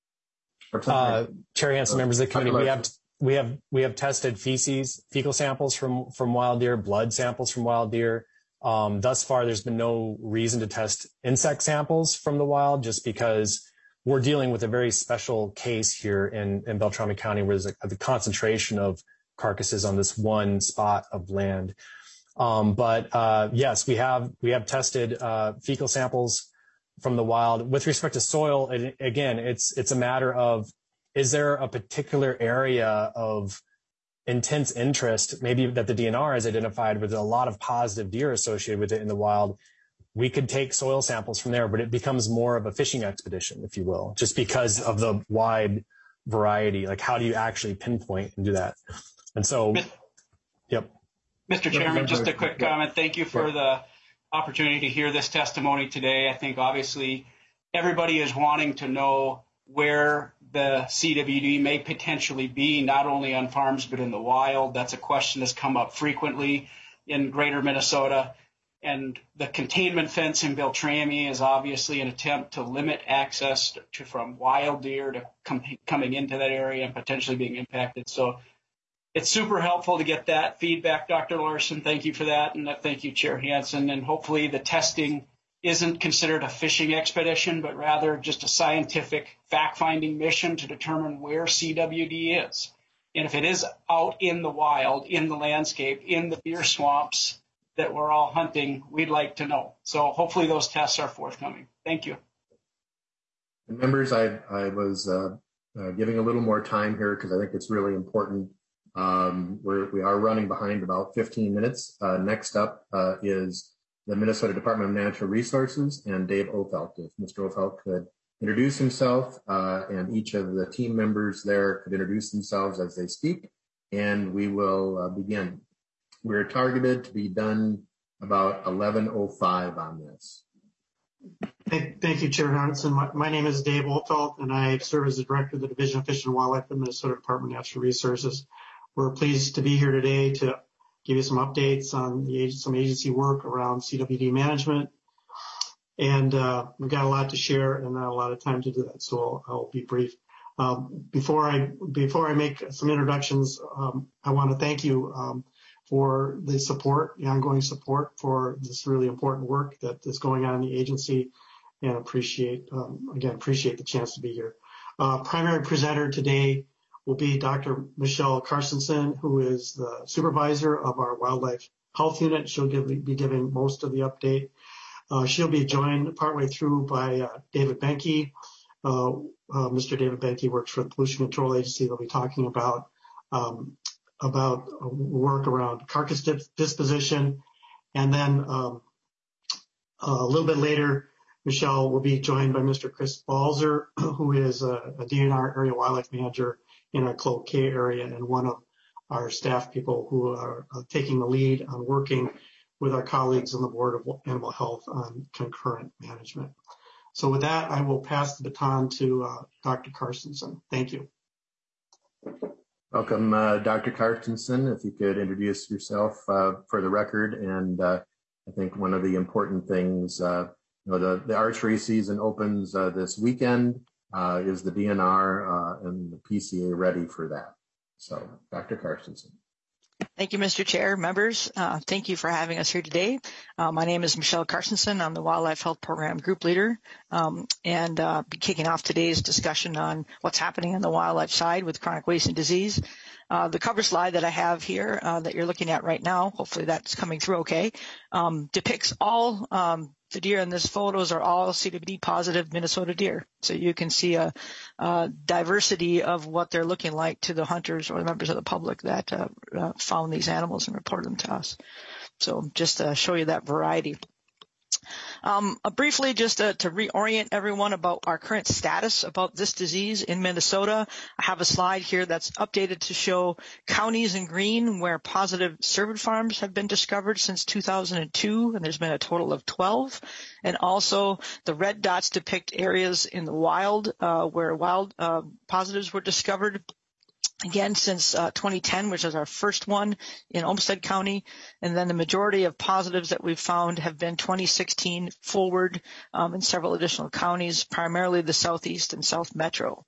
S8: Uh, Chair Hansen, members of the committee, we have we have we have tested feces, fecal samples from from wild deer, blood samples from wild deer. Um, thus far, there's been no reason to test insect samples from the wild, just because we're dealing with a very special case here in, in Beltrami County, where there's a, the concentration of carcasses on this one spot of land. Um, but uh, yes, we have we have tested uh, fecal samples from the wild. With respect to soil, it, again, it's it's a matter of, is there a particular area of intense interest, maybe that the D N R has identified with a lot of positive deer associated with it in the wild? We could take soil samples from there, but it becomes more of a fishing expedition, if you will, just because of the wide variety. Like, how do you actually pinpoint and do that? And so, yep.
S4: Mister Chairman, just a quick comment. Thank you for the opportunity to hear this testimony today. I think obviously everybody is wanting to know where the C W D may potentially be, not only on farms, but in the wild. That's a question that's come up frequently in greater Minnesota. And the containment fence in Beltrami is obviously an attempt to limit access to, from wild deer to com- coming into that area and potentially being impacted. So it's super helpful to get that feedback, Doctor Larson. Thank you for that. And thank you, Chair Hansen. And hopefully the testing isn't considered a fishing expedition, but rather just a scientific fact-finding mission to determine where C W D is. And if it is out in the wild, in the landscape, in the deer swamps that we're all hunting, we'd like to know. So hopefully those tests are forthcoming. Thank you.
S1: And members, I, I was uh, uh, giving a little more time here because I think it's really important. Um, we're, we are running behind about fifteen minutes. Uh, next up uh, is the Minnesota Department of Natural Resources and Dave Ofelt. If Mister Ofelt could introduce himself uh, and each of the team members there could introduce themselves as they speak, and we will uh, begin. We're targeted to be done about eleven oh five on this.
S11: Thank, thank you, Chair Hansen. My, my name is Dave Ofelt, and I serve as the Director of the Division of Fish and Wildlife at the Minnesota Department of Natural Resources. We're pleased to be here today to give you some updates on the some agency work around C W D management. And uh, we've got a lot to share and not a lot of time to do that, so I'll, I'll be brief. Um, before I before I make some introductions, um, I want to thank you um, for the support, the ongoing support for this really important work that is going on in the agency, and appreciate, um, again, appreciate the chance to be here. Uh, primary presenter today will be Doctor Michelle Carstensen, who is the supervisor of our Wildlife Health Unit. She'll give, be giving most of the update. Uh, she'll be joined partway through by uh, David Benke. Uh, uh, Mister David Benke works for the Pollution Control Agency. They'll be talking about um, about work around carcass dip- disposition. And then um, a little bit later, Michelle will be joined by Mister Chris Balzer, who is a, a D N R area wildlife manager in our Cloquet area and one of our staff people who are uh, taking the lead on working with our colleagues on the Board of Animal Health on concurrent management. So with that, I will pass the baton to uh, Doctor Carstensen. Thank you.
S1: Welcome, uh, Doctor Carstensen. If you could introduce yourself uh, for the record. And uh, I think one of the important things, uh, you know, the, the archery season opens uh, this weekend. Uh, is the D N R uh, and the P C A ready for that? So, Doctor Carstensen.
S12: Thank you, Mister Chair, members. Uh, thank you for having us here today. Uh, my name is Michelle Carstensen. I'm the Wildlife Health Program Group Leader, um, and uh, be kicking off today's discussion on what's happening on the wildlife side with chronic wasting disease. Uh, the cover slide that I have here uh, that you're looking at right now, hopefully that's coming through okay, um, depicts all um, the deer in this photos are all C W D positive Minnesota deer. So you can see a, a diversity of what they're looking like to the hunters or the members of the public that uh, uh, found these animals and reported them to us. So just to show you that variety. Um, uh, briefly, just to, to reorient everyone about our current status about this disease in Minnesota, I have a slide here that's updated to show counties in green where positive cervid farms have been discovered since two thousand two, and there's been a total of twelve. And also the red dots depict areas in the wild uh, where wild uh, positives were discovered. Again, since uh, twenty ten, which is our first one in Olmsted County, and then the majority of positives that we've found have been twenty sixteen forward um, in several additional counties, primarily the Southeast and South Metro.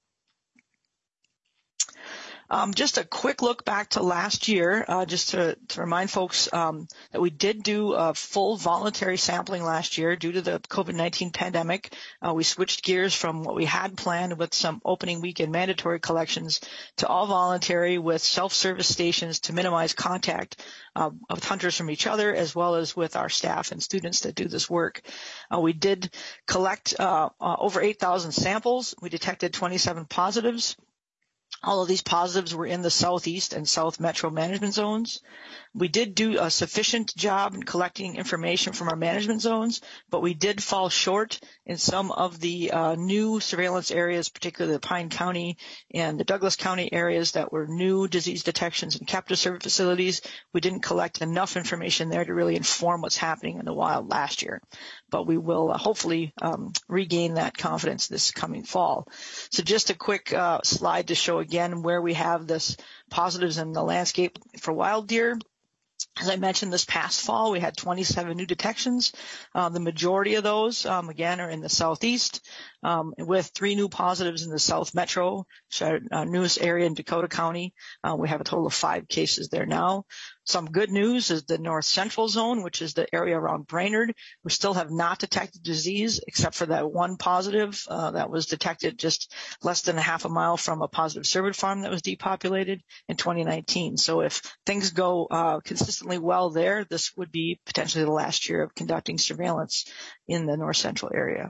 S12: Um, just a quick look back to last year, uh, just to, to remind folks um, that we did do a full voluntary sampling last year due to the COVID nineteen pandemic. Uh, we switched gears from what we had planned with some opening weekend mandatory collections to all voluntary with self-service stations to minimize contact uh, with hunters from each other as well as with our staff and students that do this work. Uh, we did collect uh, uh, over eight thousand samples. We detected twenty-seven positives. All of these positives were in the Southeast and South Metro management zones. We did do a sufficient job in collecting information from our management zones, but we did fall short in some of the uh, new surveillance areas, particularly the Pine County and the Douglas County areas that were new disease detections and captive cervid facilities. We didn't collect enough information there to really inform what's happening in the wild last year, but we will uh, hopefully um, regain that confidence this coming fall. So just a quick uh, slide to show again where we have this positives in the landscape for wild deer. As I mentioned, this past fall, we had twenty-seven new detections. Uh, the majority of those, um, again, are in the Southeast, um, with three new positives in the South Metro, which are our newest area in Dakota County. Uh, we have a total of five cases there now. Some good news is the North Central Zone, which is the area around Brainerd. We still have not detected disease except for that one positive uh, that was detected just less than a half a mile from a positive cervid farm that was depopulated in twenty nineteen. So if things go uh, consistently well there, this would be potentially the last year of conducting surveillance in the North Central area.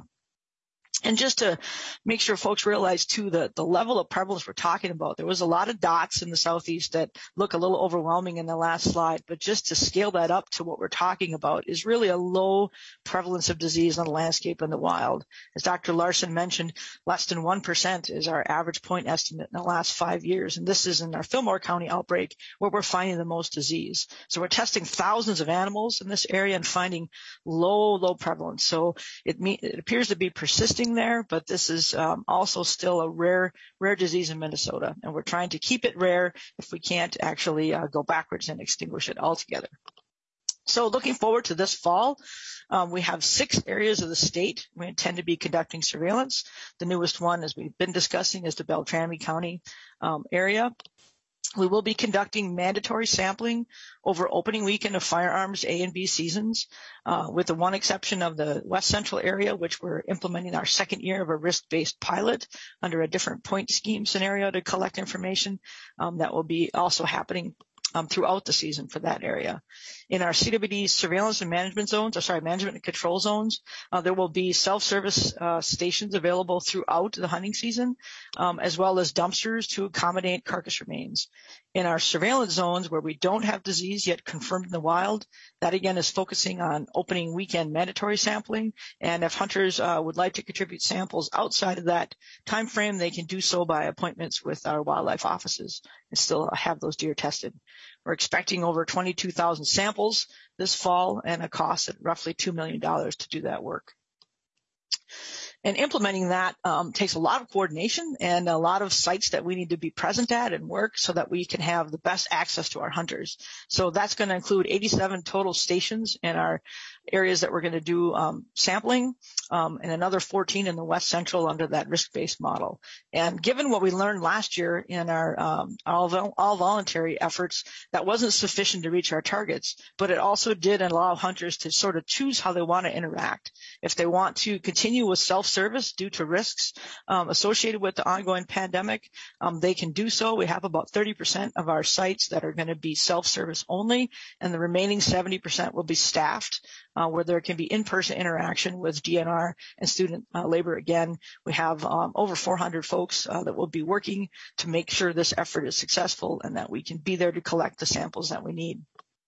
S12: And just to make sure folks realize, too, the, the level of prevalence we're talking about, there was a lot of dots in the Southeast that look a little overwhelming in the last slide, but just to scale that up to what we're talking about is really a low prevalence of disease on the landscape in the wild. As Doctor Larson mentioned, less than one percent is our average point estimate in the last five years, and this is in our Fillmore County outbreak where we're finding the most disease. So we're testing thousands of animals in this area and finding low, low prevalence. So it, me- it appears to be persisting there, but this is um, also still a rare, rare disease in Minnesota, and we're trying to keep it rare if we can't actually uh, go backwards and extinguish it altogether. So looking forward to this fall, um, we have six areas of the state we intend to be conducting surveillance. The newest one, as we've been discussing, is the Beltrami County um, area. We will be conducting mandatory sampling over opening weekend of firearms A and B seasons, uh, with the one exception of the West Central area, which we're implementing our second year of a risk-based pilot under a different point scheme scenario to collect information. Um, that will be also happening Um, throughout the season for that area. In our C W D surveillance and management zones, or sorry, management and control zones, uh, there will be self-service uh, stations available throughout the hunting season, um, as well as dumpsters to accommodate carcass remains. In our surveillance zones where we don't have disease yet confirmed in the wild, that again is focusing on opening weekend mandatory sampling. And if hunters uh, would like to contribute samples outside of that time frame, they can do so by appointments with our wildlife offices and still have those deer tested. We're expecting over twenty-two thousand samples this fall and a cost at roughly two million dollars to do that work. And implementing that um, takes a lot of coordination and a lot of sites that we need to be present at and work so that we can have the best access to our hunters. So that's going to include eighty-seven total stations in our areas that we're going to do um, sampling, um, and another fourteen in the West Central under that risk-based model. And given what we learned last year in our um, all, all voluntary efforts, that wasn't sufficient to reach our targets, but it also did allow hunters to sort of choose how they want to interact. If they want to continue with self-service due to risks um, associated with the ongoing pandemic, um, they can do so. We have about thirty percent of our sites that are going to be self-service only, and the remaining seventy percent will be staffed, uh, where there can be in-person interaction with D N R and student uh, labor. Again, we have um, over four hundred folks uh, that will be working to make sure this effort is successful and that we can be there to collect the samples that we need.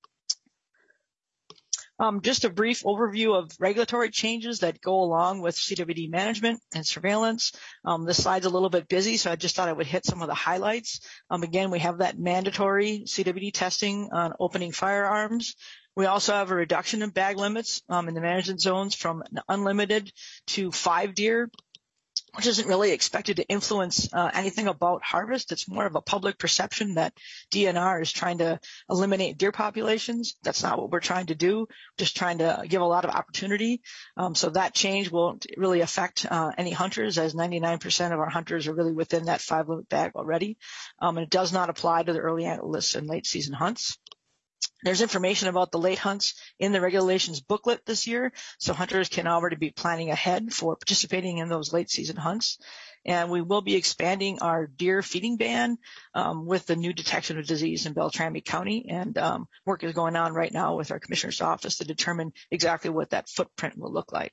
S12: Um, just a brief overview of regulatory changes that go along with C W D management and surveillance. Um, this slide's a little bit busy, so I just thought I would hit some of the highlights. Um, again, we have that mandatory C W D testing on opening firearms. We also have a reduction in bag limits um, in the management zones from unlimited to five deer, which isn't really expected to influence uh, anything about harvest. It's more of a public perception that D N R is trying to eliminate deer populations. That's not what we're trying to do, just trying to give a lot of opportunity. Um, so that change won't really affect uh, any hunters, as ninety-nine percent of our hunters are really within that five limit bag already. Um, and it does not apply to the early antler lists and late season hunts. There's information about the late hunts in the regulations booklet this year, so hunters can already be planning ahead for participating in those late season hunts. And we will be expanding our deer feeding ban um, with the new detection of disease in Beltrami County, and um, work is going on right now with our commissioner's office to determine exactly what that footprint will look like.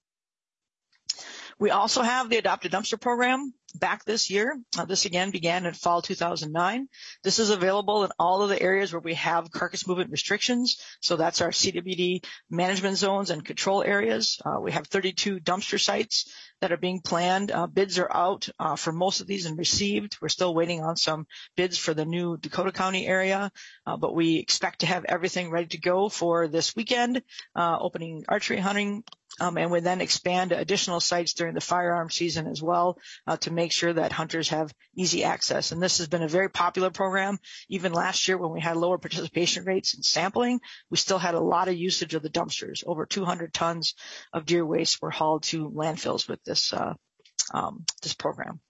S12: We also have the adopted dumpster program back this year. Uh, this again began in fall two thousand nine. This is available in all of the areas where we have carcass movement restrictions. So that's our C W D management zones and control areas. Uh, we have thirty-two dumpster sites that are being planned. Uh, bids are out uh, for most of these and received. We're still waiting on some bids for the new Dakota County area, uh, but we expect to have everything ready to go for this weekend, uh, opening archery hunting. Um, and we then expand additional sites during the firearm season as well uh, to make sure that hunters have easy access. And this has been a very popular program. Even last year when we had lower participation rates in sampling, we still had a lot of usage of the dumpsters. Over two hundred tons of deer waste were hauled to landfills with this, uh, um, this program.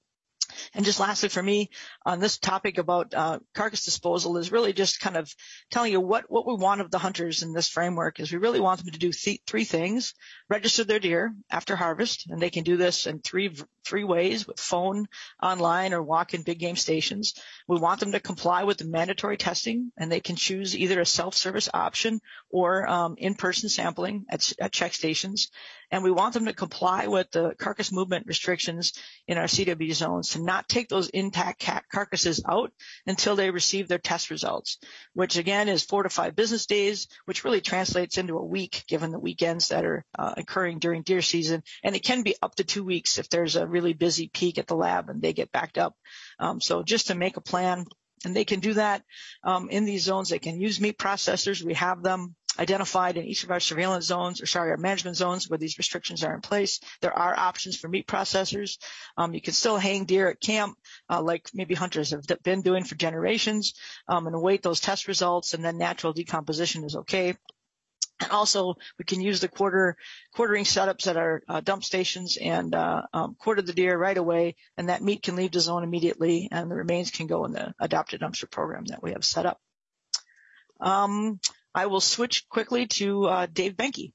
S12: And just lastly for me on this topic about uh, carcass disposal is really just kind of telling you what, what we want of the hunters in this framework is we really want them to do th- three things. Register their deer after harvest, and they can do this in three three ways: with phone, online, or walk-in big game stations. We want them to comply with the mandatory testing, and they can choose either a self-service option or um, in-person sampling at, at check stations. And we want them to comply with the carcass movement restrictions in our C W D zones to not take those intact cat carcasses out until they receive their test results, which again is four to five business days, which really translates into a week given the weekends that are uh, occurring during deer season. And it can be up to two weeks if there's a really busy peak at the lab and they get backed up. Um, so just to make a plan, and they can do that um, in these zones. They can use meat processors. We have them identified in each of our surveillance zones, or sorry, our management zones where these restrictions are in place. There are options for meat processors. Um, you can still hang deer at camp, uh, like maybe hunters have been doing for generations, um, and await those test results, and then natural decomposition is okay. And also, we can use the quarter quartering setups at our uh, dump stations and uh, um, quarter the deer right away, and that meat can leave the zone immediately, and the remains can go in the adopted dumpster program that we have set up. Um, I will switch quickly to uh, Dave Benke.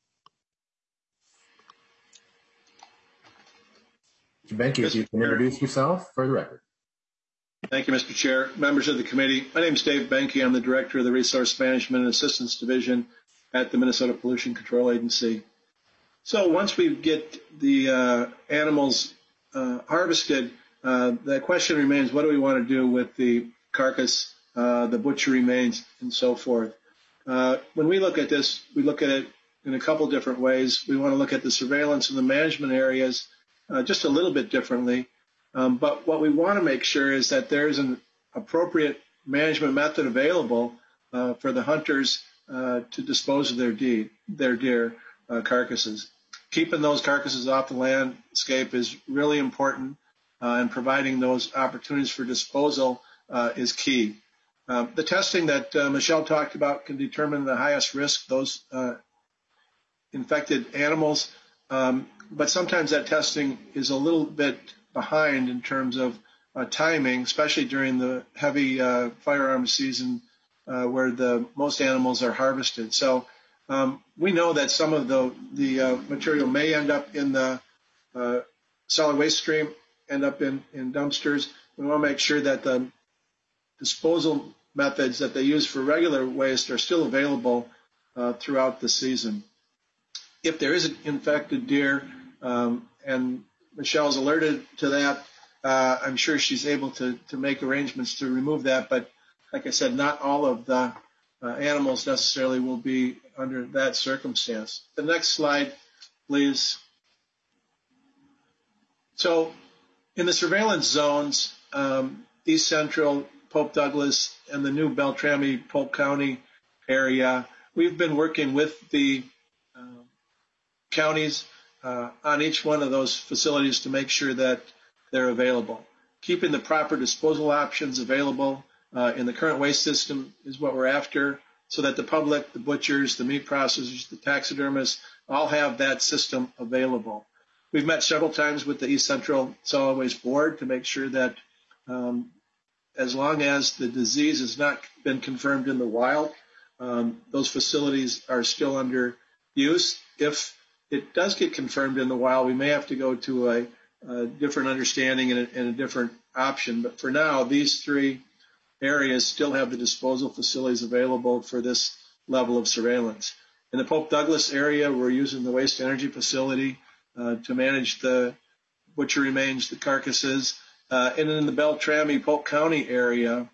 S1: Mister Benke, if you can introduce yourself for the record.
S13: Thank you, Mister Chair. Members of the committee, my name is Dave Benke. I'm the Director of the Resource Management and Assistance Division at the Minnesota Pollution Control Agency. So once we get the uh, animals uh, harvested, uh, the question remains, what do we want to do with the carcass uh, the butcher remains, and so forth. Uh, when we look at this, we look at it in a couple different ways. We want to look at the surveillance and the management areas uh, just a little bit differently. Um, but what we want to make sure is that there's an appropriate management method available uh, for the hunters uh, to dispose of their, de- their deer uh, carcasses. Keeping those carcasses off the landscape is really important, uh, and providing those opportunities for disposal uh, is key. Uh, the testing that uh, Michelle talked about can determine the highest risk, those uh, infected animals, um, but sometimes that testing is a little bit behind in terms of uh, timing, especially during the heavy uh, firearms season uh, where the most animals are harvested. So um, we know that some of the, the uh, material may end up in the uh, solid waste stream, end up in, in dumpsters. We want to make sure that the disposal methods that they use for regular waste are still available uh, throughout the season. If there is an infected deer, um, and Michelle's alerted to that, uh, I'm sure she's able to, to make arrangements to remove that. But like I said, not all of the uh, animals necessarily will be under that circumstance. The next slide, please. So in the surveillance zones, um, East Central, Pope Douglas, and the new Beltrami, Polk County area, we've been working with the uh, counties uh, on each one of those facilities to make sure that they're available. Keeping the proper disposal options available uh, in the current waste system is what we're after, so that the public, the butchers, the meat processors, the taxidermists all have that system available. We've met several times with the East Central Solid Waste Board to make sure that um, as long as the disease has not been confirmed in the wild, um, those facilities are still under use. If it does get confirmed in the wild, we may have to go to a, a different understanding and a, and a different option. But for now, these three areas still have the disposal facilities available for this level of surveillance. In the Pope Douglas area, we're using the waste energy facility uh, to manage the butcher remains, the carcasses. Uh, and in the Beltrami, Polk County area,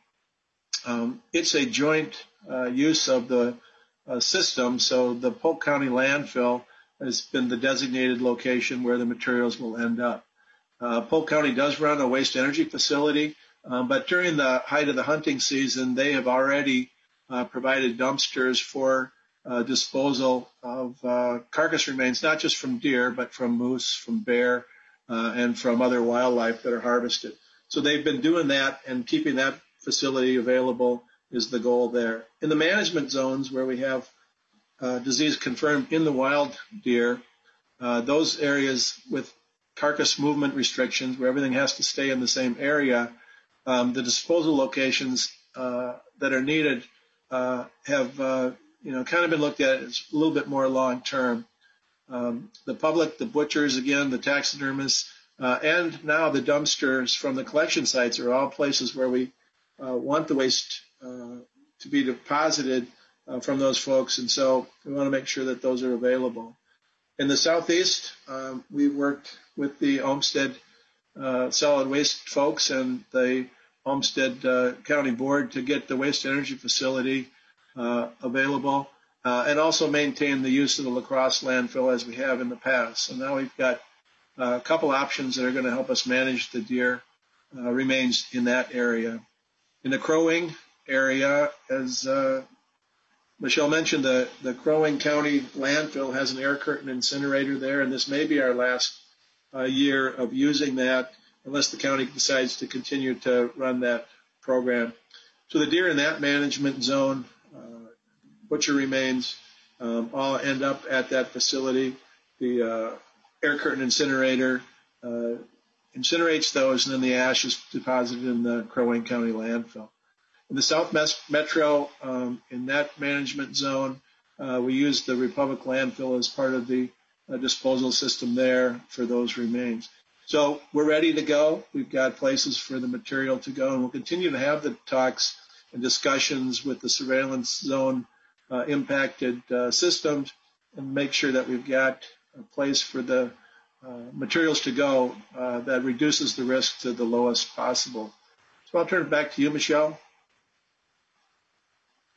S13: um, it's a joint uh, use of the uh, system. So the Polk County landfill has been the designated location where the materials will end up. Uh, Polk County does run a waste energy facility, um, but during the height of the hunting season, they have already uh, provided dumpsters for uh, disposal of uh, carcass remains, not just from deer, but from moose, from bear, uh, and from other wildlife that are harvested. So they've been doing that, and keeping that facility available is the goal there. In the management zones where we have uh, disease confirmed in the wild deer, uh, those areas with carcass movement restrictions where everything has to stay in the same area, um, the disposal locations uh, that are needed uh, have uh, you know, kind of been looked at as a little bit more long term. Um, the public, the butchers, again, the taxidermists, uh, and now the dumpsters from the collection sites are all places where we uh, want the waste uh, to be deposited uh, from those folks, and so we want to make sure that those are available. In the southeast, um, we worked with the Olmsted uh, solid waste folks and the Olmsted uh, County Board to get the waste energy facility uh, available, uh, and also maintain the use of the La Crosse landfill as we have in the past. So now we've got uh, a couple options that are going to help us manage the deer uh, remains in that area. In the Crow Wing area, as uh, Michelle mentioned, the, the Crow Wing County landfill has an air curtain incinerator there, and this may be our last uh, year of using that unless the county decides to continue to run that program. So the deer in that management zone, uh, butcher remains, um, all end up at that facility. The uh, air curtain incinerator uh, incinerates those, and then the ash is deposited in the Crow Wing County landfill. In the South Metro, um, in that management zone, uh, we use the Republic landfill as part of the uh, disposal system there for those remains. So we're ready to go. We've got places for the material to go, and we'll continue to have the talks and discussions with the surveillance zone uh, impacted uh, systems and make sure that we've got a place for the uh, materials to go uh, that reduces the risk to the lowest possible. So I'll turn it back to you, Michelle.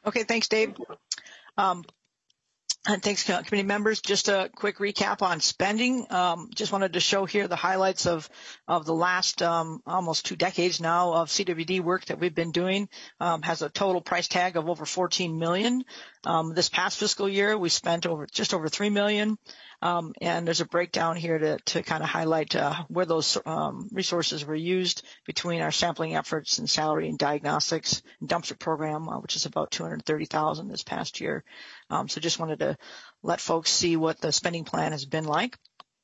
S12: Okay, thanks, Dave. Um, And thanks, committee members. Just a quick recap on spending. Um, just wanted to show here the highlights of of the last um, almost two decades now of C W D work that we've been doing. Um, has a total price tag of over fourteen million dollars. Um, this past fiscal year, we spent over just over three million dollars. Um, and there's a breakdown here to to kind of highlight uh, where those um, resources were used between our sampling efforts and salary and diagnostics and dumpster program, uh, which is about two hundred thirty thousand dollars this past year. Um, so just wanted to let folks see what the spending plan has been like.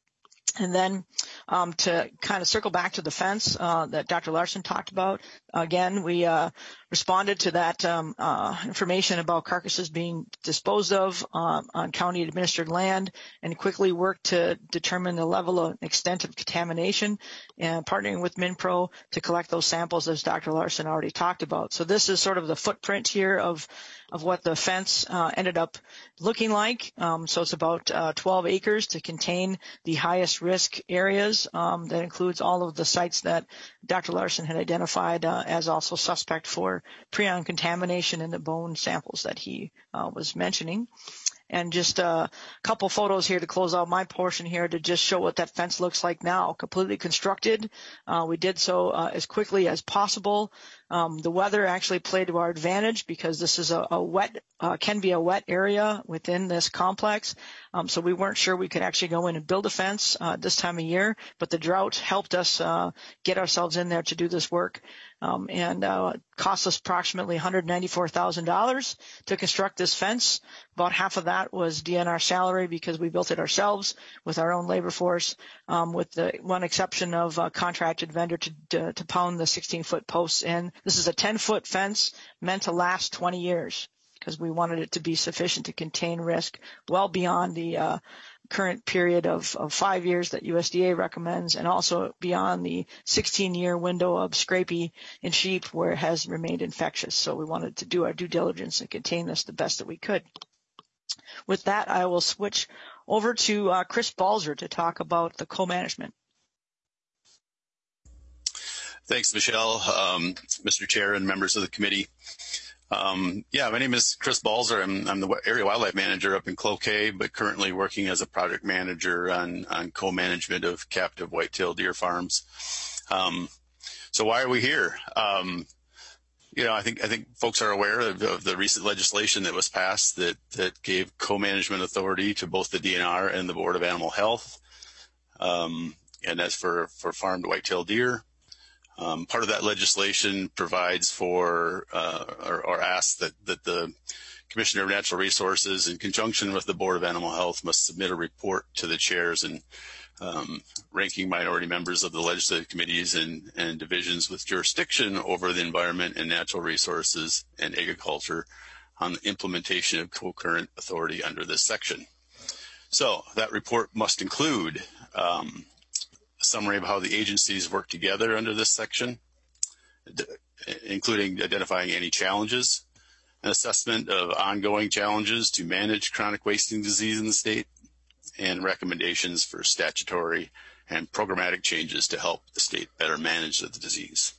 S12: And then um, to kind of circle back to the fence uh, that Doctor Larson talked about, again, we uh, responded to that um, uh, information about carcasses being disposed of uh, on county-administered land and quickly worked to determine the level of extent of contamination and partnering with MinPro to collect those samples, as Doctor Larson already talked about. So this is sort of the footprint here of of what the fence uh, ended up looking like. Um, so it's about uh, twelve acres to contain the highest risk areas. Um, that includes all of the sites that Doctor Larson had identified uh, as also suspect for prion contamination in the bone samples that he uh, was mentioning. And just a couple photos here to close out my portion here to just show what that fence looks like now, completely constructed. Uh, we did so uh, as quickly as possible. Um, the weather actually played to our advantage because this is a, a wet, uh, can be a wet area within this complex. Um, so we weren't sure we could actually go in and build a fence uh, this time of year, but the drought helped us uh, get ourselves in there to do this work. Um, and uh, cost us approximately one hundred ninety-four thousand dollars to construct this fence. About half of that was D N R salary because we built it ourselves with our own labor force, um, with the one exception of a contracted vendor to, to, to pound the sixteen-foot posts in. This is a ten-foot fence meant to last twenty years because we wanted it to be sufficient to contain risk well beyond the uh, current period of, of five years that U S D A recommends, and also beyond the sixteen-year window of scrapie in sheep where it has remained infectious. So we wanted to do our due diligence and contain this the best that we could. With that, I will switch over to uh, Chris Balzer to talk about the co-management.
S14: Thanks, Michelle, um, Mister Chair, and members of the committee. Um, yeah, my name is Chris Balzer. I'm, I'm the area wildlife manager up in Cloquet, but currently working as a project manager on, on co-management of captive whitetail deer farms. Um, so why are we here? Um, you know, I think I think folks are aware of, of the recent legislation that was passed that that gave co-management authority to both the D N R and the Board of Animal Health. Um, and that's for for farmed whitetail deer. Um, part of that legislation provides for uh, or, or asks that, that the Commissioner of Natural Resources, in conjunction with the Board of Animal Health, must submit a report to the chairs and um, ranking minority members of the legislative committees and, and divisions with jurisdiction over the environment and natural resources and agriculture on the implementation of co-current authority under this section. So that report must include um, a summary of how the agencies work together under this section, including identifying any challenges, an assessment of ongoing challenges to manage chronic wasting disease in the state, and recommendations for statutory and programmatic changes to help the state better manage the disease.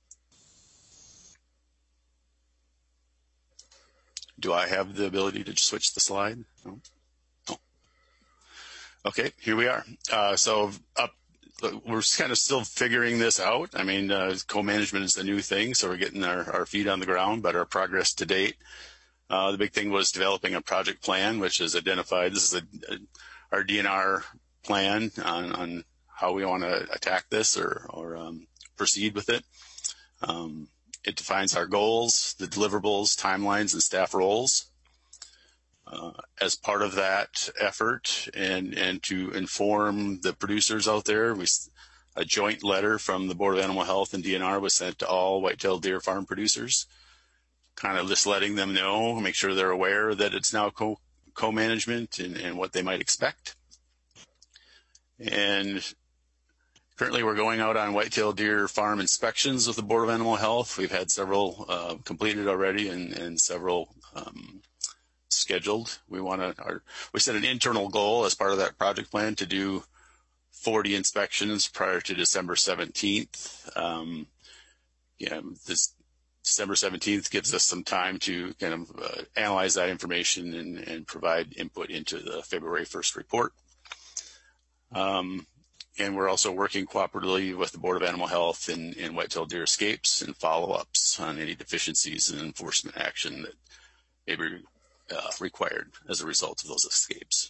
S14: Do I have the ability to switch the slide? No. No. Okay, here we are. Uh, so up. We're kind of still figuring this out. I mean, uh, co-management is the new thing, so we're getting our, our feet on the ground, but our progress to date, uh, the big thing was developing a project plan, which is identified. This is a, a, our D N R plan on, on how we want to attack this or, or um, proceed with it. Um, it defines our goals, the deliverables, timelines, and staff roles. Uh, as part of that effort and, and to inform the producers out there, we, a joint letter from the Board of Animal Health and D N R was sent to all whitetail deer farm producers, kind of just letting them know, make sure they're aware that it's now co, co-management and, and what they might expect. And currently we're going out on whitetail deer farm inspections with the Board of Animal Health. We've had several uh, completed already and, and several um, scheduled. We want to, our, we set an internal goal as part of that project plan to do forty inspections prior to December seventeenth. Um, yeah, this, December seventeenth gives us some time to kind of uh, analyze that information and, and provide input into the February first report. Um, and we're also working cooperatively with the Board of Animal Health and, and white-tailed deer escapes and follow-ups on any deficiencies and enforcement action that may be uh, required as a result of those escapes.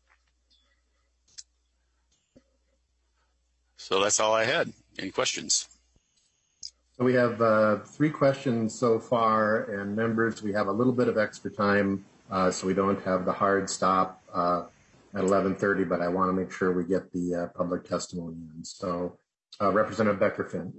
S14: So that's all I had. Any questions?
S1: So we have uh, three questions so far, and members, we have a little bit of extra time, uh, so we don't have the hard stop uh, at eleven thirty, but I want to make sure we get the uh, public testimony in. So uh, Representative Becker-Finn.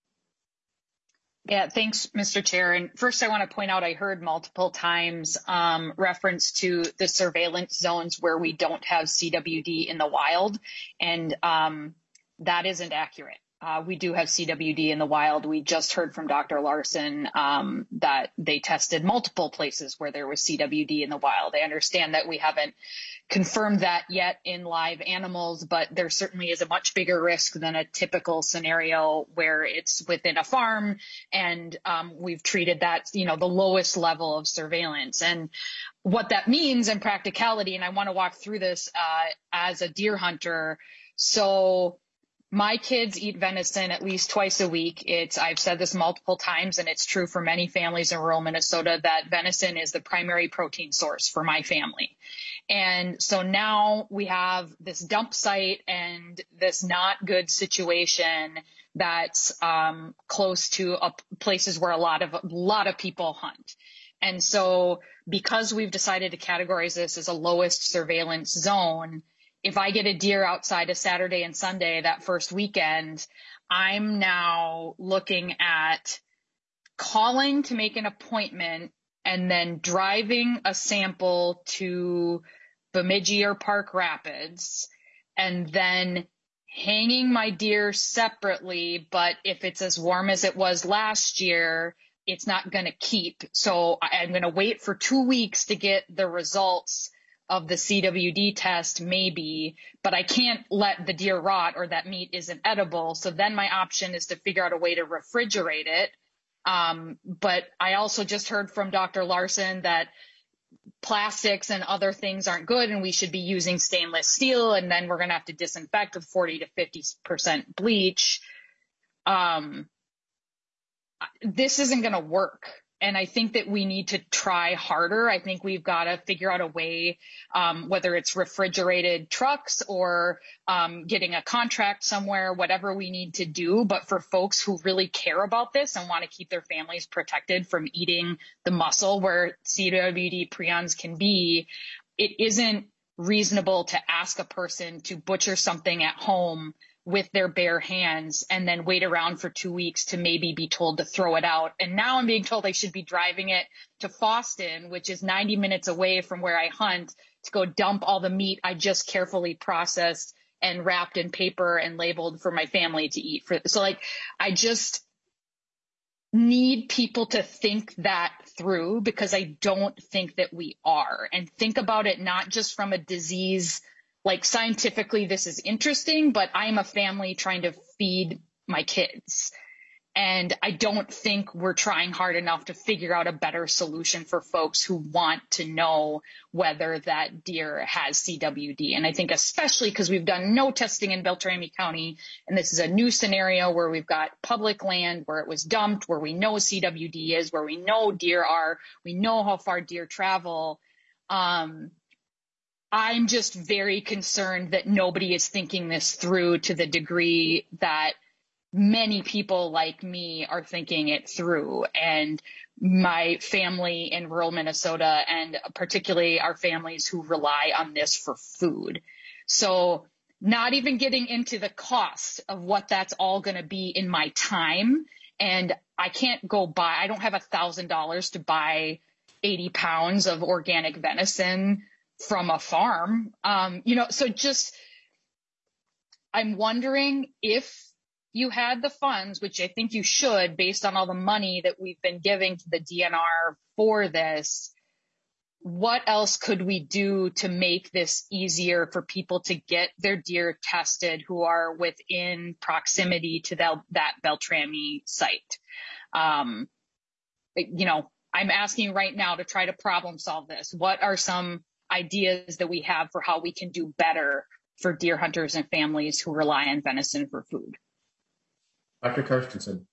S3: Yeah, thanks, Mister Chair. And first, I want to point out I heard multiple times um, reference to the surveillance zones where we don't have C W D in the wild, and um, that isn't accurate. Uh, we do have C W D in the wild. We just heard from Doctor Larson um, that they tested multiple places where there was C W D in the wild. I understand that we haven't confirmed that yet in live animals, but there certainly is a much bigger risk than a typical scenario where it's within a farm, and um, we've treated that, you know, the lowest level of surveillance. And what that means in practicality, and I want to walk through this uh, as a deer hunter. So my kids eat venison at least twice a week. It's, I've said this multiple times, and it's true for many families in rural Minnesota, that venison is the primary protein source for my family. And so now we have this dump site and this not good situation that's um, close to uh, places where a lot of, a lot of people hunt. And so because we've decided to categorize this as a lowest surveillance zone, if I get a deer outside a Saturday and Sunday that first weekend, I'm now looking at calling to make an appointment and then driving a sample to Bemidji or Park Rapids and then hanging my deer separately. But if it's as warm as it was last year, it's not going to keep. So I'm going to wait for two weeks to get the results of the C W D test, maybe, but I can't let the deer rot or that meat isn't edible. So then my option is to figure out a way to refrigerate it. Um, but I also just heard from Doctor Larson that plastics and other things aren't good and we should be using stainless steel, and then we're going to have to disinfect with forty to fifty percent bleach. Um, this isn't going to work. And I think that we need to try harder. I think we've got to figure out a way, um, whether it's refrigerated trucks or um, getting a contract somewhere, whatever we need to do. But for folks who really care about this and want to keep their families protected from eating the muscle where C W D prions can be, it isn't reasonable to ask a person to butcher something at home with their bare hands and then wait around for two weeks to maybe be told to throw it out. And now I'm being told I should be driving it to Foston, which is ninety minutes away from where I hunt, to go dump all the meat I just carefully processed and wrapped in paper and labeled for my family to eat. For So like, I just need people to think that through, because I don't think that we are. And think about it not just from a disease, like scientifically this is interesting, but I'm a family trying to feed my kids. And I don't think we're trying hard enough to figure out a better solution for folks who want to know whether that deer has C W D. And I think especially because we've done no testing in Beltrami County, and this is a new scenario where we've got public land where it was dumped, where we know C W D is, where we know deer are, we know how far deer travel. Um, I'm just very concerned that nobody is thinking this through to the degree that many people like me are thinking it through. And my family in rural Minnesota, and particularly our families who rely on this for food. So not even getting into the cost of what that's all going to be in my time. And I can't go buy, I don't have a thousand dollars to buy eighty pounds of organic venison from a farm. Um, you know, so just, I'm wondering if you had the funds, which I think you should, based on all the money that we've been giving to the D N R for this, what else could we do to make this easier for people to get their deer tested who are within proximity to the, that Beltrami site? Um, you know, I'm asking you right now to try to problem solve this. What are some ideas that we have for how we can do better for deer hunters and families who rely on venison for food?
S1: Doctor Karstensen.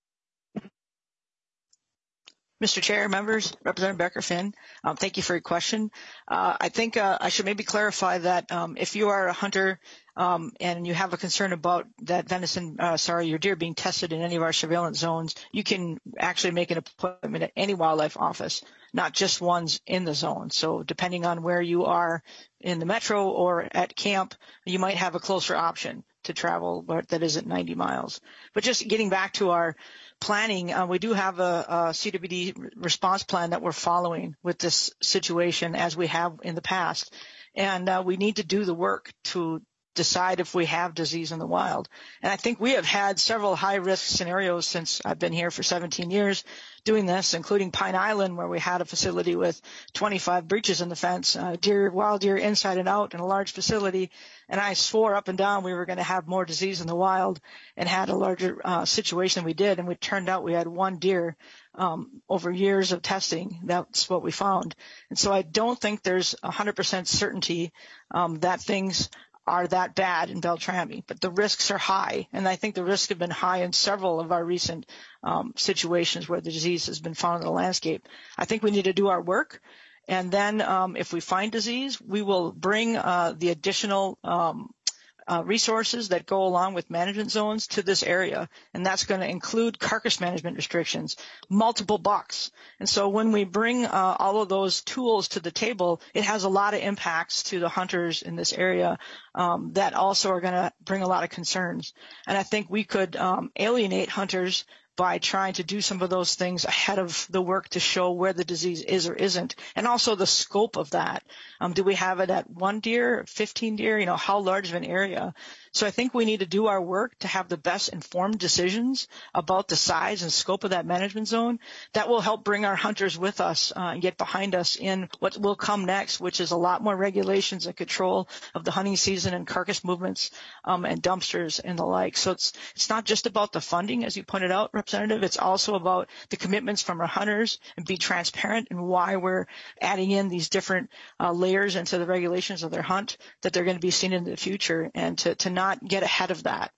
S12: Mister Chair, members, Representative Becker-Finn, um, thank you for your question. Uh, I think uh, I should maybe clarify that um, if you are a hunter um, and you have a concern about that venison, uh, sorry, your deer being tested in any of our surveillance zones, you can actually make an appointment at any wildlife office, not just ones in the zone. So depending on where you are in the metro or at camp, you might have a closer option to travel that isn't ninety miles. But just getting back to our planning, uh, we do have a, a C W D response plan that we're following with this situation as we have in the past. And uh, we need to do the work to decide if we have disease in the wild. And I think we have had several high-risk scenarios since I've been here for seventeen years doing this, including Pine Island, where we had a facility with twenty-five breaches in the fence, uh, deer, wild deer inside and out in a large facility. And I swore up and down we were going to have more disease in the wild and had a larger uh, situation than we did. And it turned out we had one deer um, over years of testing. That's what we found. And so I don't think there's one hundred percent certainty um, that things are that bad in Beltrami, but the risks are high. And I think the risks have been high in several of our recent um, situations where the disease has been found in the landscape. I think we need to do our work. And then um, if we find disease, we will bring uh, the additional um, uh, resources that go along with management zones to this area. And that's going to include carcass management restrictions, multiple bucks. And so when we bring uh, all of those tools to the table, it has a lot of impacts to the hunters in this area um, that also are going to bring a lot of concerns. And I think we could um, alienate hunters by trying to do some of those things ahead of the work to show where the disease is or isn't, and also the scope of that. Um, do we have it at one deer, fifteen deer? You know, how large of an area? So I think we need to do our work to have the best informed decisions about the size and scope of that management zone. That will help bring our hunters with us uh, and get behind us in what will come next, which is a lot more regulations and control of the hunting season and carcass movements um, and dumpsters and the like. So it's it's not just about the funding, as you pointed out, Representative. It's also about the commitments from our hunters and be transparent in why we're adding in these different uh, layers into the regulations of their hunt that they're going to be seen in the future, and to, to not get ahead of that.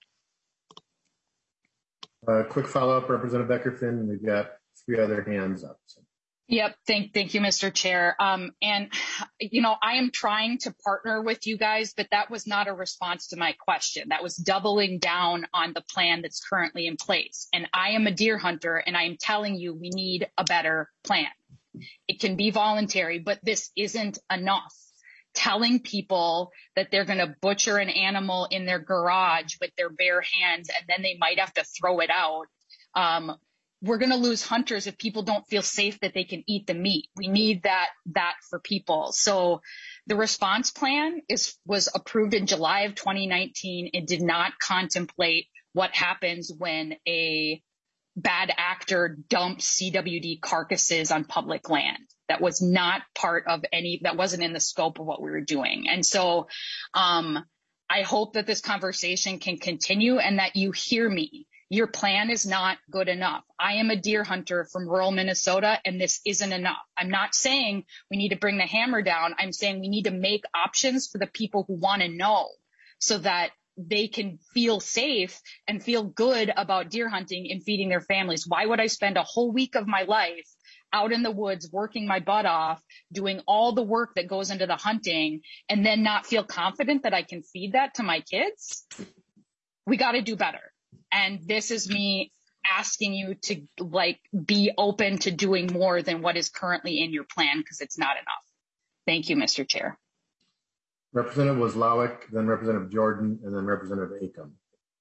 S1: Uh, quick follow-up, Representative Becker-Finn. We've got three other hands up. So.
S3: Yep. Thank, thank you, Mister Chair. Um, and, you know, I am trying to partner with you guys, but that was not a response to my question. That was doubling down on the plan that's currently in place. And I am a deer hunter, and I am telling you we need a better plan. It can be voluntary, but this isn't enough. Telling people that they're going to butcher an animal in their garage with their bare hands and then they might have to throw it out. Um, we're going to lose hunters if people don't feel safe that they can eat the meat. We need that, that for people. So the response plan is, was approved in July of twenty nineteen. It did not contemplate what happens when a bad actor dumps C W D carcasses on public land. That was not part of any, that wasn't in the scope of what we were doing. And so um, I hope that this conversation can continue and that you hear me. Your plan is not good enough. I am a deer hunter from rural Minnesota, and this isn't enough. I'm not saying we need to bring the hammer down. I'm saying we need to make options for the people who want to know so that they can feel safe and feel good about deer hunting and feeding their families. Why would I spend a whole week of my life out in the woods, working my butt off, doing all the work that goes into the hunting, and then not feel confident that I can feed that to my kids? We got to do better. And this is me asking you to like be open to doing more than what is currently in your plan, because it's not enough. Thank you, Mister Chair.
S1: Representative Wozlawik, then Representative Jordan, and then Representative Acom.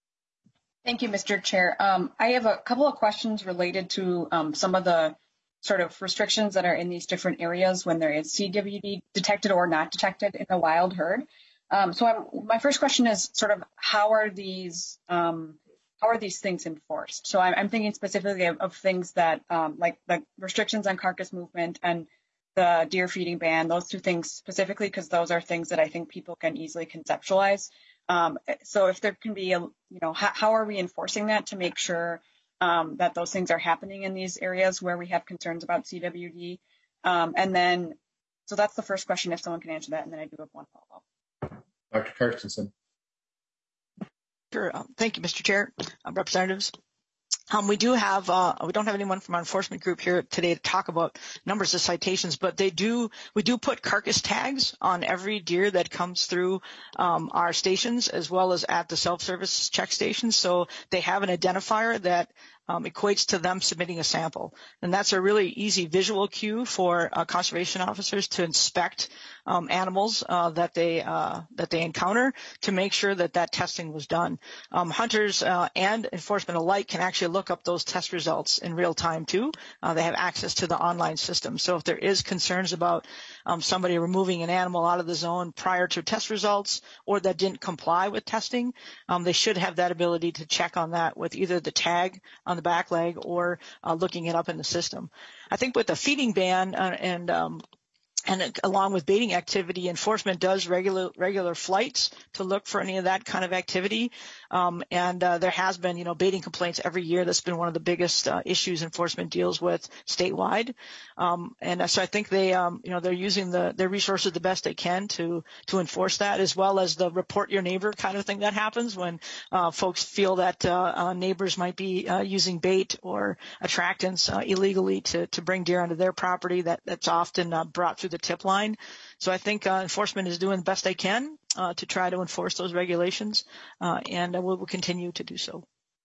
S15: Thank you, Mister Chair. Um, I have a couple of questions related to um, some of the sort of restrictions that are in these different areas when there is C W D detected or not detected in the wild herd. Um, so I'm, my first question is sort of how are these um, how are these things enforced? So I'm, I'm thinking specifically of, of things that um, like the restrictions on carcass movement and the deer feeding ban, those two things specifically, because those are things that I think people can easily conceptualize. Um, so if there can be, a, you know, how, how are we enforcing that to make sure um, that those things are happening in these areas where we have concerns about C W D. Um, and then, so that's the first question, if someone can answer that, and then I do have one follow-up.
S1: Doctor Carstensen.
S12: Sure. Um, thank you, Mister Chair, uh, representatives. Um, we do have, uh, we don't have anyone from our enforcement group here today to talk about numbers of citations, but they do, we do put carcass tags on every deer that comes through, um, our stations as well as at the self-service check stations. So they have an identifier that, um, equates to them submitting a sample. And that's a really easy visual cue for uh, conservation officers to inspect, um, animals, uh, that they, uh, that they encounter to make sure that that testing was done. Um, hunters, uh, and enforcement alike can actually look up those test results in real time too. Uh, they have access to the online system. So if there is concerns about um, somebody removing an animal out of the zone prior to test results or that didn't comply with testing, um, they should have that ability to check on that with either the tag on the back leg or uh, looking it up in the system. I think with the feeding ban uh, and um, And along with baiting activity, enforcement does regular regular flights to look for any of that kind of activity. Um, and uh, there has been, you know, baiting complaints every year. That's been one of the biggest uh, issues enforcement deals with statewide. Um, and so I think they, um, you know, they're using the their resources the best they can to to enforce that, as well as the report your neighbor kind of thing that happens when uh, folks feel that uh, uh, neighbors might be uh, using bait or attractants uh, illegally to to bring deer onto their property. That that's often uh, brought through the tip line. So I think uh, enforcement is doing the best they can uh, to try to enforce those regulations, uh, and uh, we will continue to do so.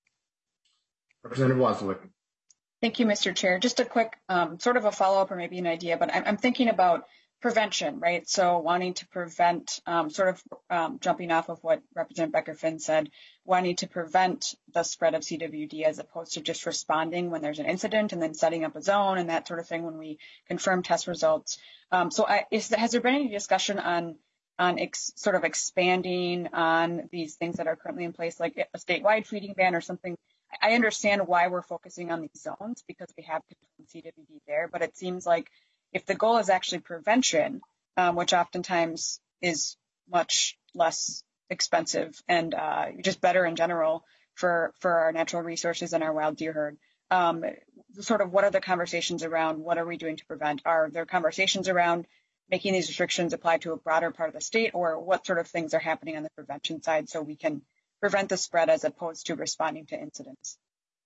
S1: Representative Wazalik.
S15: Thank you, Mister Chair. Just a quick um, sort of a follow-up or maybe an idea, but I'm, I'm thinking about prevention, right? So wanting to prevent, um, sort of um, jumping off of what Representative Becker-Finn said, wanting to prevent the spread of C W D as opposed to just responding when there's an incident and then setting up a zone and that sort of thing when we confirm test results. Um, so I, is, has there been any discussion on on ex, sort of expanding on these things that are currently in place, like a statewide feeding ban or something? I understand why we're focusing on these zones because we have C W D there, but it seems like if the goal is actually prevention, um, which oftentimes is much less expensive and uh, just better in general for, for our natural resources and our wild deer herd, um, sort of what are the conversations around what are we doing to prevent? Are there conversations around making these restrictions apply to a broader part of the state, or what sort of things are happening on the prevention side so we can prevent the spread as opposed to responding to incidents?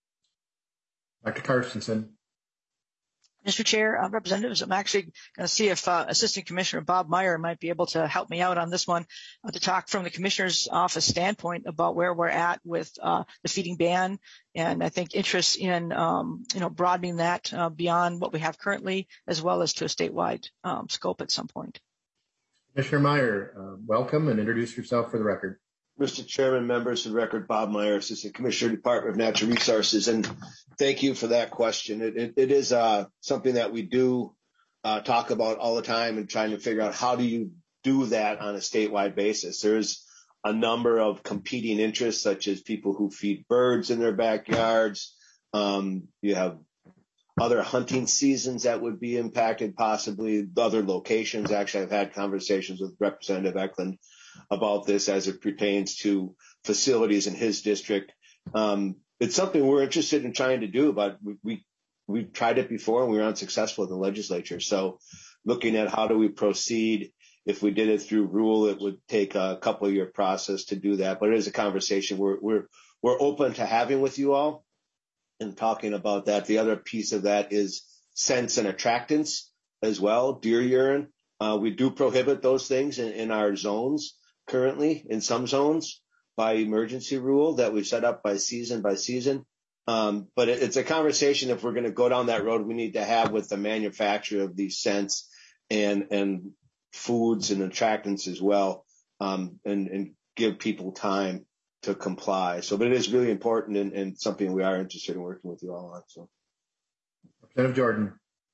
S1: Doctor Carstensen.
S12: Mister Chair, uh, representatives, I'm actually going to see if uh, Assistant Commissioner Bob Meyer might be able to help me out on this one uh, to talk from the Commissioner's office standpoint about where we're at with uh, the feeding ban, and I think interest in um, you know broadening that uh, beyond what we have currently, as well as to a statewide um, scope at some point.
S1: Commissioner Meyer, uh, welcome and introduce yourself for the record.
S16: Mister Chairman, members of the record, Bob Meyer, Assistant Commissioner, Department of Natural Resources, and thank you for that question. It, it, it is uh, something that we do uh, talk about all the time and trying to figure out how do you do that on a statewide basis. There's a number of competing interests, such as people who feed birds in their backyards. Um, you have other hunting seasons that would be impacted, possibly other locations. Actually, I've had conversations with Representative Eklund about this as it pertains to facilities in his district. Um, it's something we're interested in trying to do, but we, we, we've tried it before and we were unsuccessful in the legislature. So looking at how do we proceed, if we did it through rule, it would take a couple of year process to do that. But it is a conversation we're, we're, we're open to having with you all and talking about that. The other piece of that is scents and attractants as well, deer urine. Uh, we do prohibit those things in, in our zones currently, in some zones, by emergency rule that we set up by season by season. Um, but it, it's a conversation, if we're going to go down that road, we need to have with the manufacturer of these scents and, and foods and attractants as well, um, and, and give people time to comply. So, but it is really important and, and something we are interested in working with you all on. So,
S1: Representative Jordan.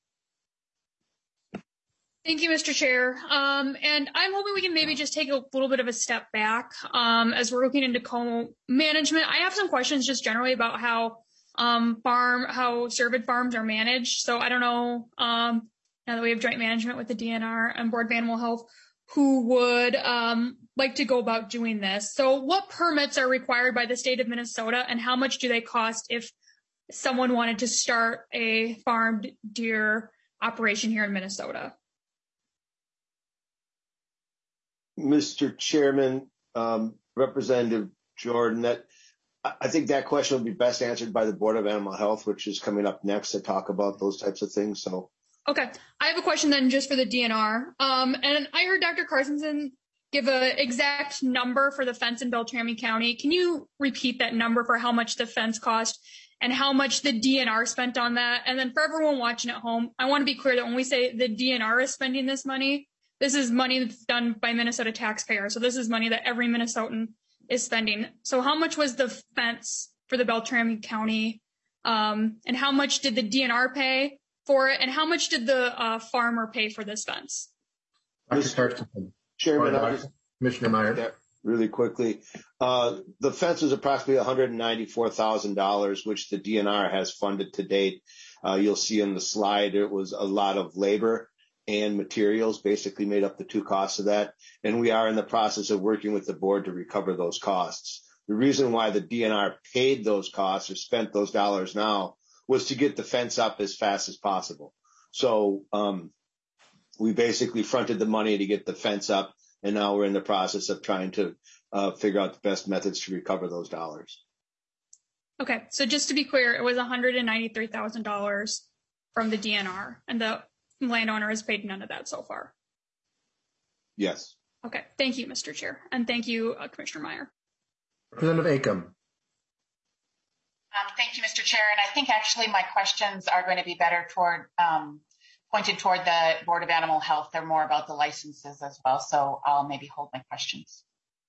S3: Thank you, Mister Chair. Um, and I'm hoping we can maybe just take a little bit of a step back um, as we're looking into co-management. I have some questions just generally about how um, farm, how cervid farms are managed. So I don't know, um, now that we have joint management with the D N R and Board of Animal Health, who would um, like to go about doing this. So what permits are required by the state of Minnesota, and how much do they cost if
S17: someone wanted to start a farmed deer operation here in Minnesota?
S16: Mister Chairman, um, Representative Jordan, that I think that question will be best answered by the Board of Animal Health, which is coming up next to talk about those types of things. So,
S17: okay, I have a question then just for the D N R. Um, and I heard Doctor Carstensen give an exact number for the fence in Beltrami County. Can you repeat that number for how much the fence cost and how much the D N R spent on that? And then for everyone watching at home, I want to be clear that when we say the D N R is spending this money, this is money that's done by Minnesota taxpayers. So this is money that every Minnesotan is spending. So how much was the fence for the Beltrami County? Um, and how much did the D N R pay for it? And how much did the uh, farmer pay for this fence?
S16: Doctor Chairman,
S1: I'll just, Commissioner Meyer.
S16: Really quickly, uh, the fence was approximately one hundred ninety-four thousand dollars, which the D N R has funded to date. Uh, you'll see in the slide it was a lot of labor and materials basically made up the two costs of that. And we are in the process of working with the board to recover those costs. The reason why the D N R paid those costs or spent those dollars now was to get the fence up as fast as possible. So um, we basically fronted the money to get the fence up, and now we're in the process of trying to uh, figure out the best methods to recover those dollars.
S17: Okay, so just to be clear, it was one hundred ninety-three thousand dollars from the D N R, and the landowner has paid none of that so far.
S16: Yes.
S17: Okay, thank you, Mister Chair, and thank you, uh, Commissioner Meyer.
S1: Representative Acom.
S5: Um, thank you, Mister Chair, and I think actually my questions are going to be better toward um, pointed toward the Board of Animal Health. They're more about the licenses as well, so I'll maybe hold my questions.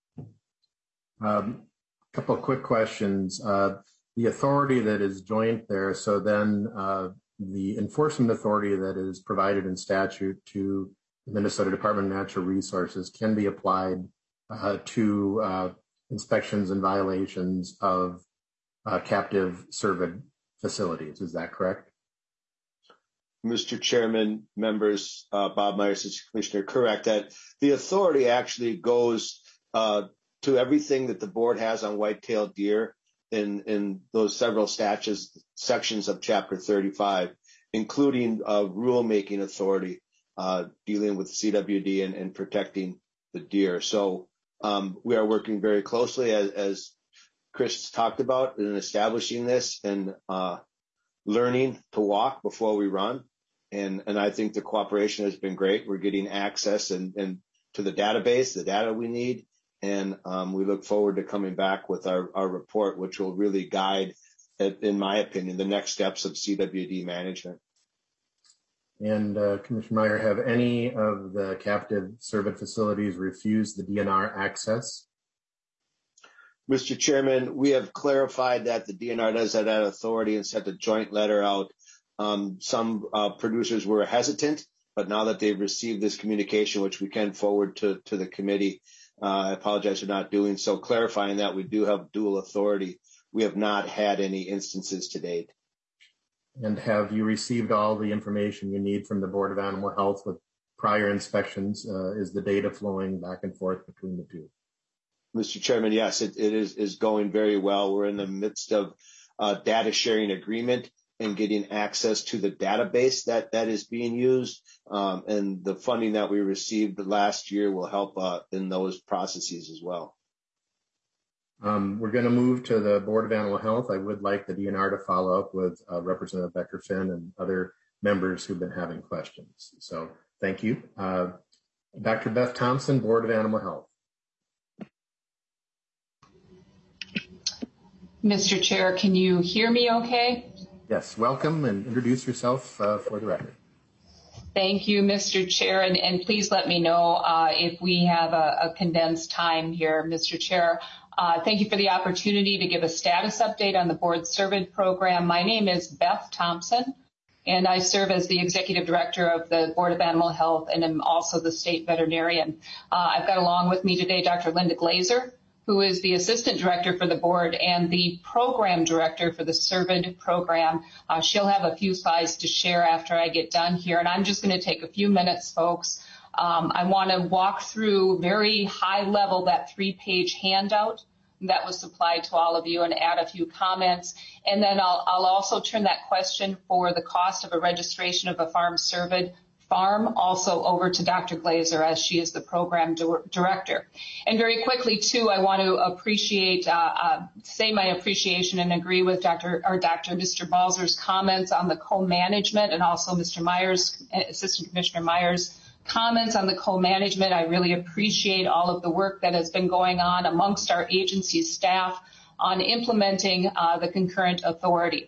S1: A um, couple of quick questions. Uh, the authority that is joint there, so then uh, the enforcement authority that is provided in statute to the Minnesota Department of Natural Resources can be applied uh, to uh, inspections and violations of uh, captive cervid facilities. Is that correct?
S16: Mister Chairman, members, uh, Bob Myers, Commissioner, correct that the authority actually goes uh, to everything that the board has on white-tailed deer in, in those several statutes, sections of Chapter thirty-five, including uh, rulemaking authority uh, dealing with C W D and, and protecting the deer. So um, we are working very closely, as, as Chris talked about, in establishing this and uh, learning to walk before we run. And, and I think the cooperation has been great. We're getting access and, and to the database, the data we need. And um, we look forward to coming back with our, our report, which will really guide, in my opinion, the next steps of C W D management.
S1: And uh, Commissioner Meyer, have any of the captive cervid facilities refused the D N R access?
S16: Mister Chairman, we have clarified that the D N R does have that authority and sent a joint letter out. Um, some uh, producers were hesitant, but now that they've received this communication, which we can forward to, to the committee, uh, I apologize for not doing so, clarifying that we do have dual authority. We have not had any instances to date.
S1: And have you received all the information you need from the Board of Animal Health with prior inspections? Uh, is the data flowing back and forth between the two?
S16: Mister Chairman, yes, it, it is, is going very well. We're in the midst of uh, data sharing agreement and getting access to the database that, that is being used. Um, and the funding that we received last year will help uh, in those processes as well.
S1: Um, we're going to move to the Board of Animal Health. I would like the D N R to follow up with uh, Representative Becker-Finn and other members who've been having questions. So thank you. Uh, Doctor Beth Thompson, Board of Animal Health.
S18: Mister Chair, can you hear me okay?
S1: Yes, welcome and introduce yourself uh, for the record.
S18: Thank you, Mister Chair, and, and please let me know uh, if we have a, a condensed time here, Mister Chair. Uh, thank you for the opportunity to give a status update on the board's cervid program. My name is Beth Thompson, and I serve as the Executive Director of the Board of Animal Health and am also the State Veterinarian. Uh, I've got along with me today Doctor Linda Glazer, who is the Assistant Director for the Board and the Program Director for the cervid program. Uh, she'll have a few slides to share after I get done here, and I'm just going to take a few minutes, folks. Um, I want to walk through very high level that three-page handout that was supplied to all of you and add a few comments. And then I'll, I'll also turn that question for the cost of a registration of a farm served farm also over to Doctor Glazer, as she is the program director. And very quickly, too, I want to appreciate, uh, uh, say my appreciation and agree with Doctor or Doctor Mister Balzer's comments on the co-management, and also Mister Myers, Assistant Commissioner Myers' comments on the co-management. I really appreciate all of the work that has been going on amongst our agency staff on implementing uh, the concurrent authority.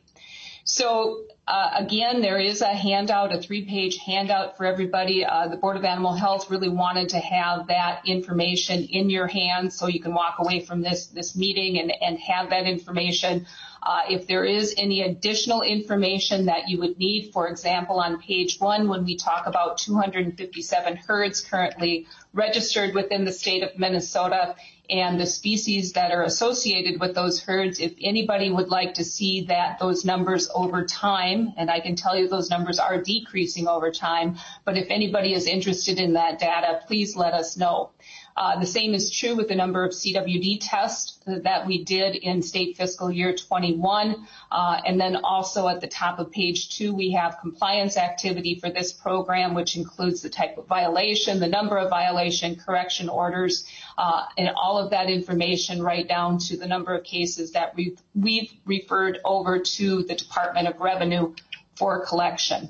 S18: So uh, again, there is a handout, a three-page handout for everybody. Uh, the Board of Animal Health really wanted to have that information in your hands so you can walk away from this, this meeting and, and have that information. Uh, if there is any additional information that you would need, for example, on page one, when we talk about two hundred fifty-seven herds currently registered within the state of Minnesota and the species that are associated with those herds, if anybody would like to see that those numbers over time, and I can tell you those numbers are decreasing over time, but if anybody is interested in that data, please let us know. Uh, the same is true with the number of C W D tests that we did in state fiscal year twenty-one. Uh, and then also at the top of page two, we have compliance activity for this program, which includes the type of violation, the number of violation, correction orders, uh, and all of that information right down to the number of cases that we've, we've referred over to the Department of Revenue for collection.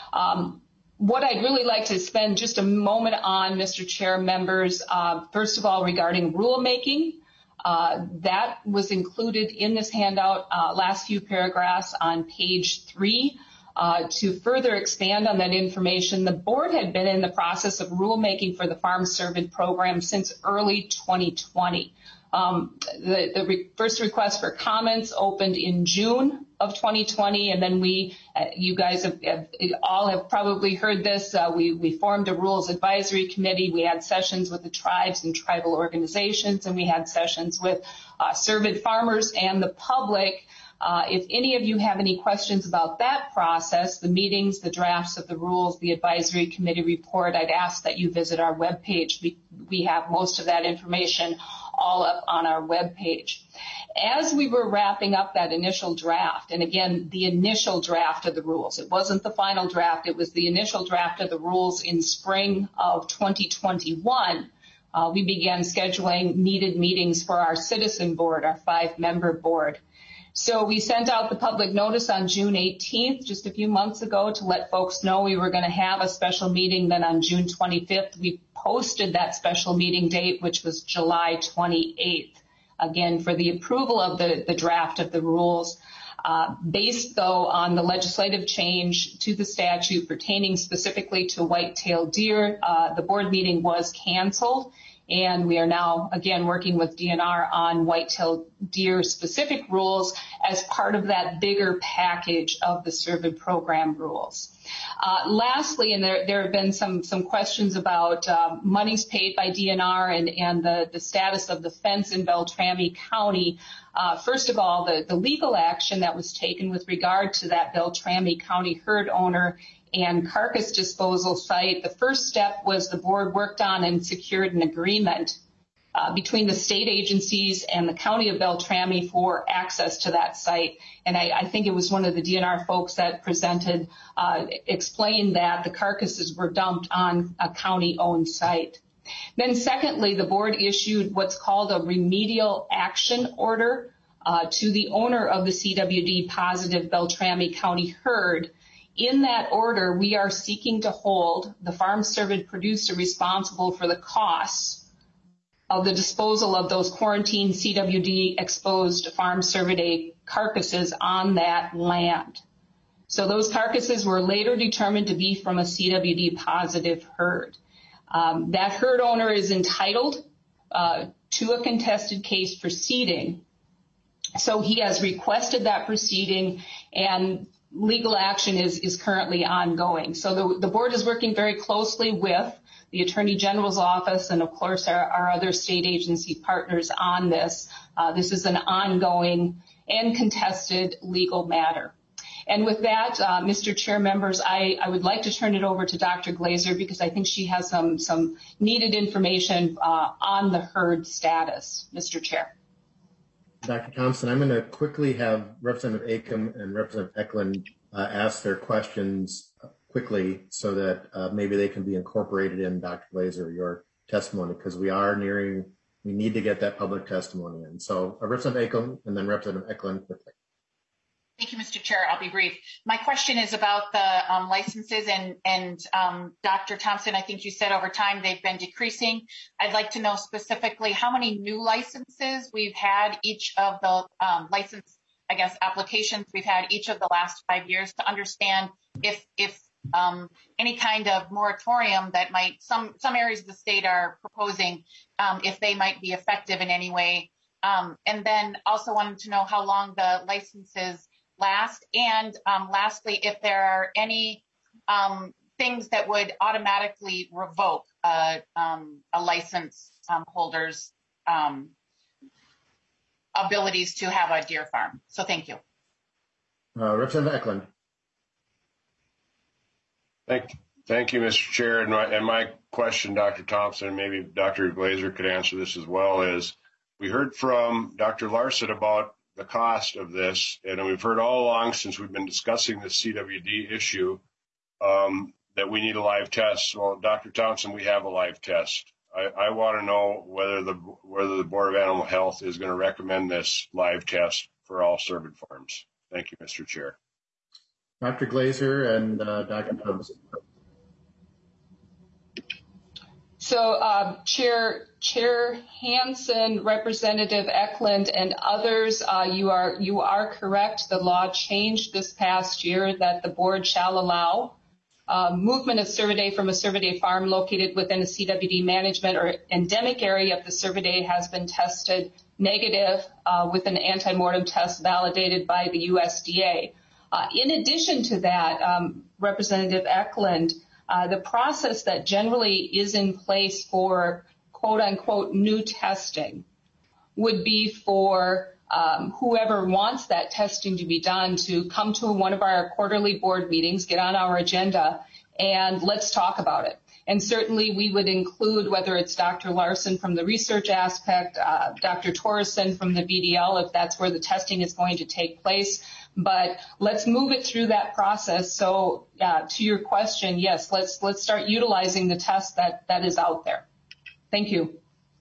S18: Um, What I'd really like to spend just a moment on, Mister Chair, members, uh, first of all, regarding rulemaking, uh, that was included in this handout, uh, last few paragraphs on page three. Uh, to further expand on that information, the board had been in the process of rulemaking for the Farm Servant program since early twenty twenty. Um, the the re- first request for comments opened in June of twenty twenty, and then we, uh, you guys have, have all have probably heard this. Uh, we we formed a rules advisory committee. We had sessions with the tribes and tribal organizations, and we had sessions with uh, servant farmers and the public. Uh, if any of you have any questions about that process, the meetings, the drafts of the rules, the advisory committee report, I'd ask that you visit our webpage. We, we have most of that information all up on our webpage. As we were wrapping up that initial draft, and again, the initial draft of the rules, it wasn't the final draft, it was the initial draft of the rules in spring of twenty twenty-one, uh, we began scheduling needed meetings for our citizen board, our five-member board. So we sent out the public notice on June eighteenth, just a few months ago, to let folks know we were going to have a special meeting. Then on June twenty-fifth, we posted that special meeting date, which was July twenty-eighth, again, for the approval of the, the draft of the rules. Uh, based, though, on the legislative change to the statute pertaining specifically to white-tailed deer, uh, the board meeting was canceled. And we are now, again, working with D N R on white-tailed deer specific rules as part of that bigger package of the servant program rules. Uh, lastly, and there, there have been some, some questions about uh, monies paid by D N R and, and the, the status of the fence in Beltrami County. Uh, first of all, the, the legal action that was taken with regard to that Beltrami County herd owner and carcass disposal site, the first step was the board worked on and secured an agreement uh, between the state agencies and the county of Beltrami for access to that site. And I, I think it was one of the D N R folks that presented, uh, explained that the carcasses were dumped on a county-owned site. Then secondly, the board issued what's called a remedial action order uh, to the owner of the C W D positive Beltrami County herd. In that order, we are seeking to hold the farm servant producer responsible for the costs of the disposal of those quarantined C W D exposed farm cervidae carcasses on that land. So those carcasses were later determined to be from a C W D positive herd. Um, that herd owner is entitled uh, to a contested case proceeding. So he has requested that proceeding, and legal action is, is currently ongoing. So the, the board is working very closely with the Attorney General's office and, of course, our, our other state agency partners on this. Uh, this is an ongoing and contested legal matter. And with that, uh, Mister Chair, members, I, I would like to turn it over to Doctor Glazer because I think she has some, some needed information uh, on the herd status. Mister Chair.
S1: Doctor Thompson, I'm going to quickly have Representative Acom and Representative Eklund uh, ask their questions quickly so that uh, maybe they can be incorporated in Doctor Glazer, your testimony, because we are nearing, we need to get that public testimony in. So uh, Representative Acom and then Representative Eklund quickly.
S5: Thank you, Mister Chair. I'll be brief. My question is about the um, licenses, and, and um, Doctor Thompson, I think you said over time they've been decreasing. I'd like to know specifically how many new licenses we've had each of the um, license, I guess, applications we've had each of the last five years to understand if if um, any kind of moratorium that might, some, some areas of the state are proposing, um, if they might be effective in any way. Um, and then also wanted to know how long the licenses last, and um, lastly, if there are any um, things that would automatically revoke uh, um, a license um, holder's um, abilities to have a deer farm. So thank you.
S1: Uh, Representative Eklund.
S7: Thank, thank you, Mister Chair. And my, and my question, Doctor Thompson, maybe Doctor Glazer could answer this as well, is we heard from Doctor Larson about the cost of this, and we've heard all along since we've been discussing this C W D issue um, that we need a live test. Well, Doctor Thompson, we have a live test. I, I want to know whether the whether the Board of Animal Health is going to recommend this live test for all cervid farms. Thank you, Mister Chair.
S1: Doctor Glazer and uh, Doctor Thompson.
S18: So, uh, Chair Chair Hansen, Representative Eklund, and others, uh, you are you are correct. The law changed this past year that the board shall allow uh, movement of cervidae from a cervidae farm located within a C W D management or endemic area if the cervidae has been tested negative uh, with an antemortem test validated by the U S D A. Uh, in addition to that, um, Representative Eklund, Uh, the process that generally is in place for quote unquote new testing would be for um, whoever wants that testing to be done to come to one of our quarterly board meetings, get on our agenda, and let's talk about it. And certainly we would include, whether it's Doctor Larson from the research aspect, uh, Doctor Torreson from the B D L, if that's where the testing is going to take place. But let's move it through that process. So uh, to your question, yes, let's let's start utilizing the test that, that is out there. Thank you.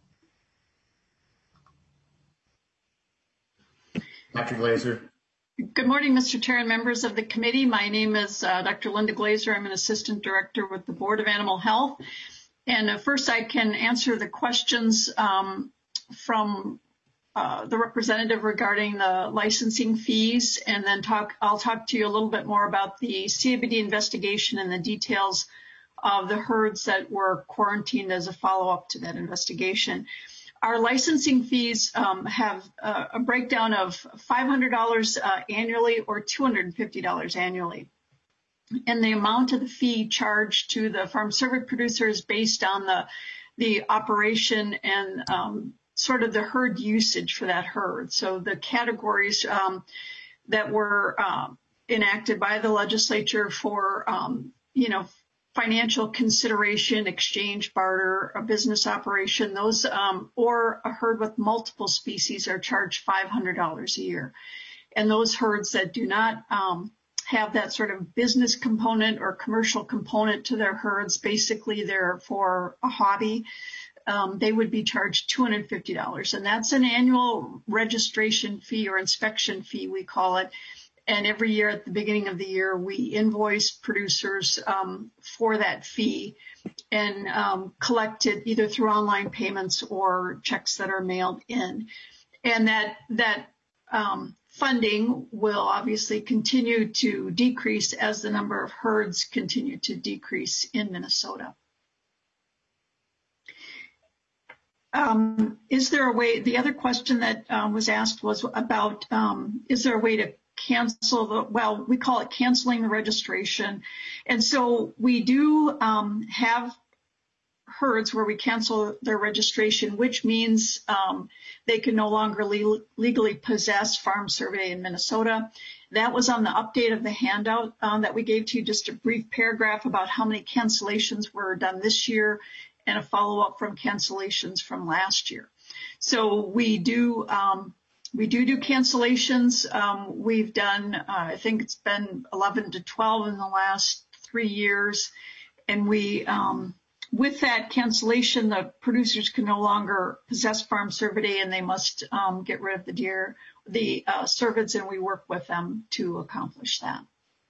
S1: Doctor Glazer.
S6: Good morning, Mister Chair and members of the committee. My name is uh, Doctor Linda Glazer. I'm an assistant director with the Board of Animal Health. And uh, first I can answer the questions um, from Uh, the representative regarding the licensing fees, and then talk. I'll talk to you a little bit more about the C W D investigation and the details of the herds that were quarantined as a follow-up to that investigation. Our licensing fees um, have uh, a breakdown of five hundred dollars uh, annually or two hundred fifty dollars annually. And the amount of the fee charged to the farm cervid producers based on the, the operation and um, sort of the herd usage for that herd. So the categories um, that were um, enacted by the legislature for, um, you know, financial consideration, exchange, barter, a business operation, those, um, or a herd with multiple species are charged five hundred dollars a year. And those herds that do not um, have that sort of business component or commercial component to their herds, basically they're for a hobby, Um, they would be charged two hundred fifty dollars. And that's an annual registration fee or inspection fee, we call it. And every year at the beginning of the year, we invoice producers um, for that fee and um, collect it either through online payments or checks that are mailed in. And that, that um, funding will obviously continue to decrease as the number of herds continue to decrease in Minnesota. Um, is there a way, the other question that um, was asked was about, um, is there a way to cancel the, well, we call it canceling the registration. And so we do um, have herds where we cancel their registration, which means um, they can no longer le- legally possess farm cervidae in Minnesota. That was on the update of the handout um, that we gave to you, just a brief paragraph about how many cancellations were done this year and a follow-up from cancellations from last year. So we do um, we do do cancellations. Um, we've done, uh, I think it's been eleven to twelve in the last three years. And we, um, with that cancellation, the producers can no longer possess farm cervidae, and they must um, get rid of the deer, the uh, cervids, and we work with them to accomplish that.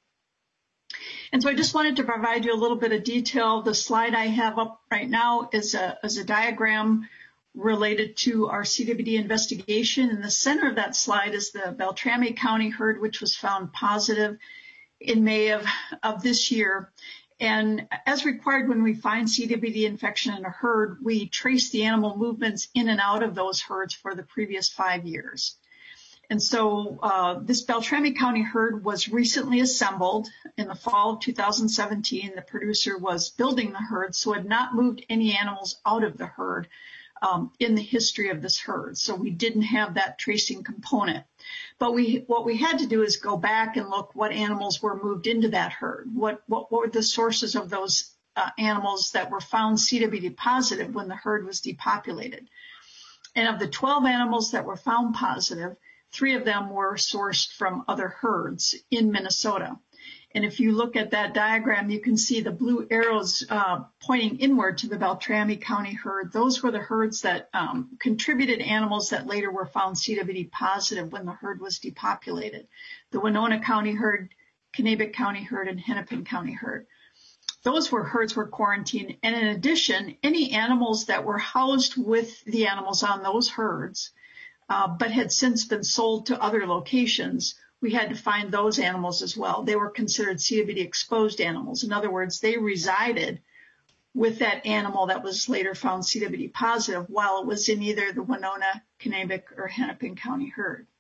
S6: And so I just wanted to provide you a little bit of detail. The slide I have up right now is a, is a diagram related to our C W D investigation. In the center of that slide is the Beltrami County herd, which was found positive in May of, of this year. And as required, when we find C W D infection in a herd, we trace the animal movements in and out of those herds for the previous five years. And so uh, this Beltrami County herd was recently assembled in the fall of two thousand seventeen. The producer was building the herd, so had not moved any animals out of the herd um, in the history of this herd. So we didn't have that tracing component. But we, what we had to do is go back and look what animals were moved into that herd. What, what, what were the sources of those uh, animals that were found C W D positive when the herd was depopulated? And of the twelve animals that were found positive, three of them were sourced from other herds in Minnesota. And if you look at that diagram, you can see the blue arrows uh, pointing inward to the Beltrami County herd. Those were the herds that um, contributed animals that later were found C W D positive when the herd was depopulated. The Winona County herd, Kanabec County herd, and Hennepin County herd. Those were herds were quarantined. And in addition, any animals that were housed with the animals on those herds, uh, but had since been sold to other locations, we had to find those animals as well. They were considered C W D exposed animals. In other words, they resided with that animal that was later found C W D positive while it was in either the Winona, Kanabec, or Hennepin County herd.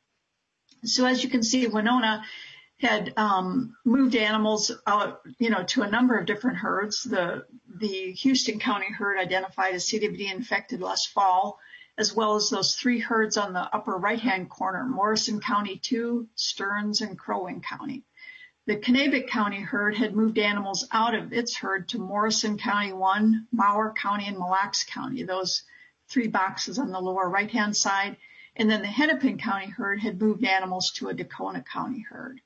S6: So as you can see, Winona had um, moved animals out, you know, to a number of different herds. The, the Houston County herd identified as C W D infected last fall, as well as those three herds on the upper right-hand corner, Morrison County two, Stearns, and Crow Wing County. The Kanabec County herd had moved animals out of its herd to Morrison County one, Mower County, and Mille Lacs County, those three boxes on the lower right-hand side. And then the Hennepin County herd had moved animals to a Dacona County herd.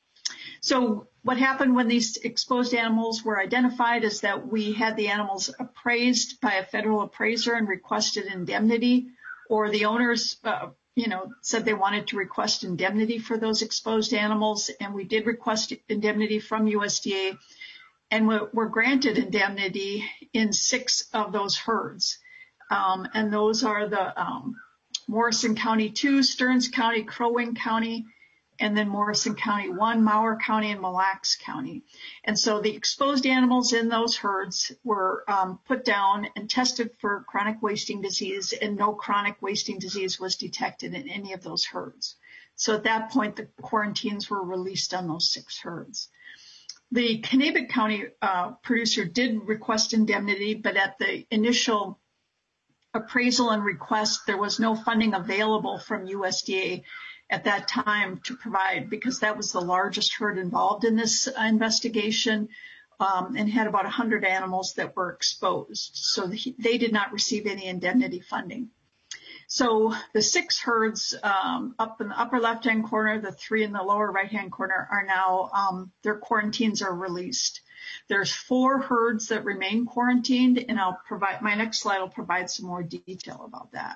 S6: So what happened when these exposed animals were identified is that we had the animals appraised by a federal appraiser and requested indemnity, or the owners, uh, you know, said they wanted to request indemnity for those exposed animals, and we did request indemnity from U S D A, and were, were granted indemnity in six of those herds. Um, and those are the um, Morrison County two, Stearns County, Crow Wing County, and then Morrison County one, Mower County, and Mille Lacs County. And so the exposed animals in those herds were um, put down and tested for chronic wasting disease, and no chronic wasting disease was detected in any of those herds. So at that point, the quarantines were released on those six herds. The Kanabec County uh, producer did request indemnity, but at the initial appraisal and request, there was no funding available from U S D A at that time to provide, because that was the largest herd involved in this uh, investigation, um, and had about one hundred animals that were exposed. So the, they did not receive any indemnity funding. So the six herds um, up in the upper left-hand corner, the three in the lower right-hand corner are now, um, their quarantines are released. There's four herds that remain quarantined, and I'll provide, my next slide will provide some more detail about that.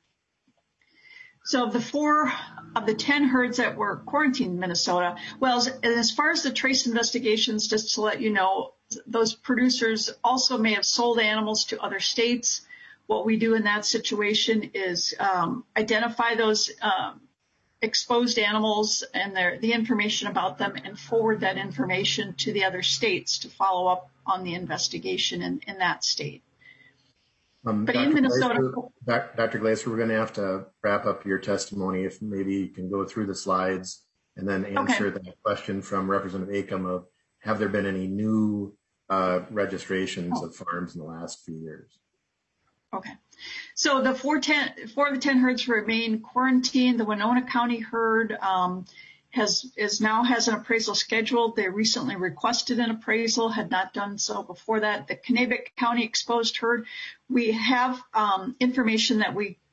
S6: So of the four of the ten herds that were quarantined in Minnesota, well, as, as far as the trace investigations, just to let you know, those producers also may have sold animals to other states. What we do in that situation is um, identify those um, exposed animals and their, the information about them, and forward that information to the other states to follow up on the investigation in, in that state.
S1: Um,
S6: but
S1: Doctor
S6: in Minnesota,
S1: Glaser, Doctor Glaser, we're going to have to wrap up your testimony. If maybe you can go through the slides and then answer okay. that question from Representative Acom of, have there been any new uh, registrations oh. of farms in the last few years?
S6: Okay. So the four, ten, four of the ten herds remain quarantined. The Winona County herd um, has is now has an appraisal scheduled. They recently requested an appraisal, had not done so before that. The Kanabec County exposed herd, we have um, information that we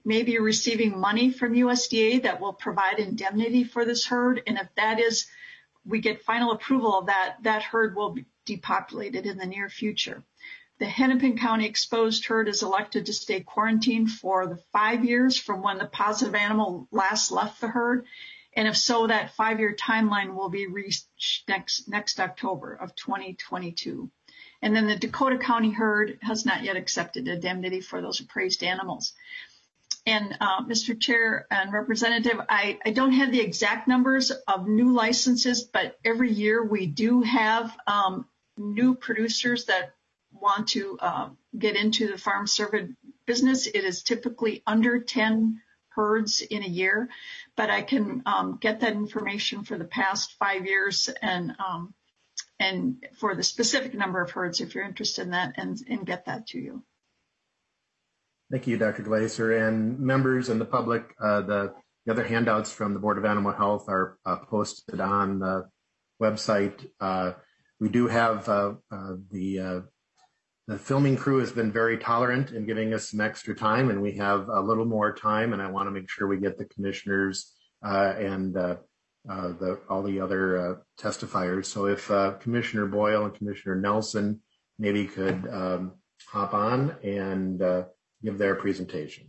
S6: may be receiving money from U S D A that will provide indemnity for this herd. And if that is, we get final approval of that, that herd will be depopulated in the near future. The Hennepin County exposed herd is elected to stay quarantined for the five years from when the positive animal last left the herd. And if so, that five-year timeline will be reached next, next October of twenty twenty-two. And then the Dakota County herd has not yet accepted indemnity for those appraised animals. And uh, Mister Chair and Representative, I, I don't have the exact numbers of new licenses, but every year we do have um, new producers that want to uh, get into the farm survey business. It is typically under ten herds in a year, but I can um, get that information for the past five years and um, and for the specific number of herds if you're interested in that, and, and get that to you.
S1: Thank you, Doctor Glaser. And members and the public, uh, the, the other handouts from the Board of Animal Health are uh, posted on the website. Uh, we do have uh, uh, the uh, The filming crew has been very tolerant in giving us some extra time, and we have a little more time, and I want to make sure we get the commissioners uh, and uh, uh, the, all the other uh, testifiers. So if uh, Commissioner Boyle and Commissioner Nelson maybe could um, hop on and uh, give their presentation.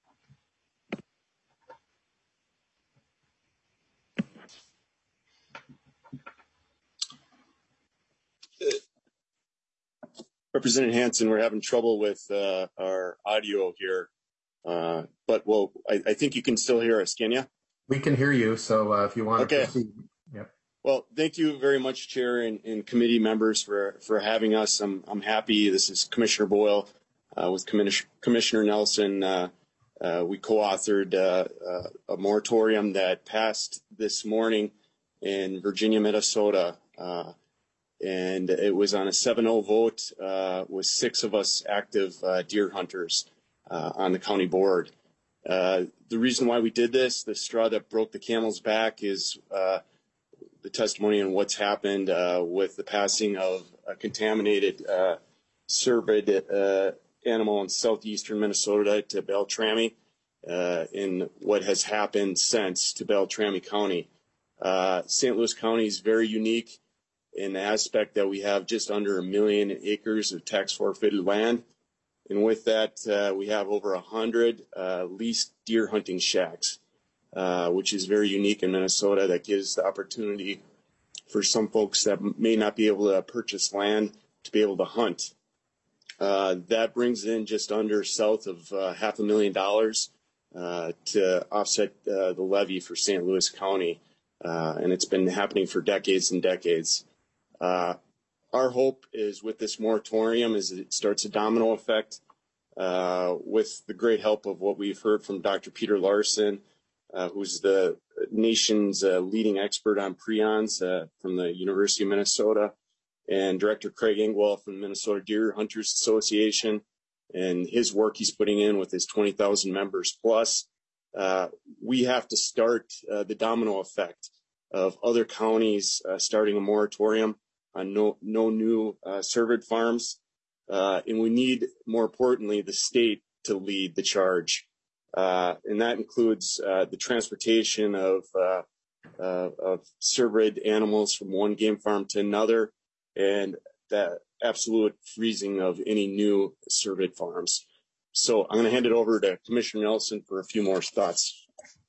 S19: Representative Hansen, we're having trouble with uh, our audio here, uh, but well, I, I think you can still hear us, can you?
S1: We can hear you, so uh, if you want
S19: okay.
S1: to proceed. Yep.
S19: Well, thank you very much, Chair and, and committee members for, for having us. I'm, I'm happy. This is Commissioner Boyle uh, with Commissioner, Commissioner Nelson. Uh, uh, we co-authored uh, uh, a moratorium that passed this morning in Virginia, Minnesota. Uh, And it was on a seven oh vote uh, with six of us active uh, deer hunters uh, on the county board. Uh, the reason why we did this, the straw that broke the camel's back, is uh, the testimony on what's happened uh, with the passing of a contaminated uh, cervid uh, animal in southeastern Minnesota to Beltrami, uh, and what has happened since to Beltrami County. Uh, Saint Louis County is very unique in the aspect that we have just under a million acres of tax forfeited land. And with that, uh, we have over a hundred uh, leased deer hunting shacks, uh, which is very unique in Minnesota. That gives the opportunity for some folks that may not be able to purchase land to be able to hunt. Uh, that brings in just under south of uh, half a million dollars uh, to offset uh, the levy for Saint Louis County. Uh, and it's been happening for decades and decades. Uh, our hope is with this moratorium is it starts a domino effect uh, with the great help of what we've heard from Doctor Peter Larson, uh, who's the nation's uh, leading expert on prions uh, from the University of Minnesota, and Director Craig Engwall from the Minnesota Deer Hunters Association, and his work he's putting in with his twenty thousand members plus. Uh, we have to start uh, the domino effect of other counties uh, starting a moratorium on no, no new uh, cervid farms. Uh, and we need, more importantly, the state to lead the charge. Uh, and that includes uh, the transportation of, uh, uh, of cervid animals from one game farm to another, and the absolute freezing of any new cervid farms. So I'm going to hand it over to Commissioner Nelson for a few more thoughts.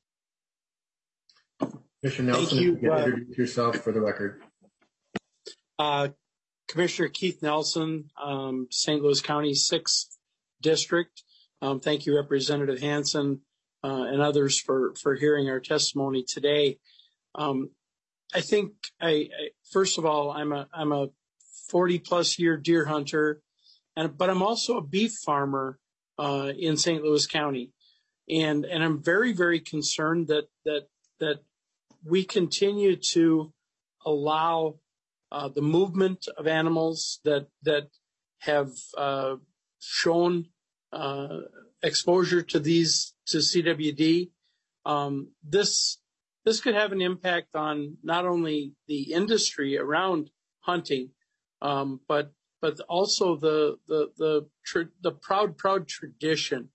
S1: Commissioner Nelson,
S20: Thank you.
S1: you can
S20: uh,
S1: introduce yourself for the record.
S20: Uh, Commissioner Keith Nelson, um, Saint Louis County sixth District. Um, thank you, Representative Hansen uh, and others for, for hearing our testimony today. Um, I think, I, I, first of all, I'm a I'm a forty plus year deer hunter, and but I'm also a beef farmer uh, in Saint Louis County, and and I'm very very concerned that that that we continue to allow uh, the movement of animals that that have uh, shown uh, exposure to these to C W D. Um, this this could have an impact on not only the industry around hunting, um, but but also the the the tr- the proud proud tradition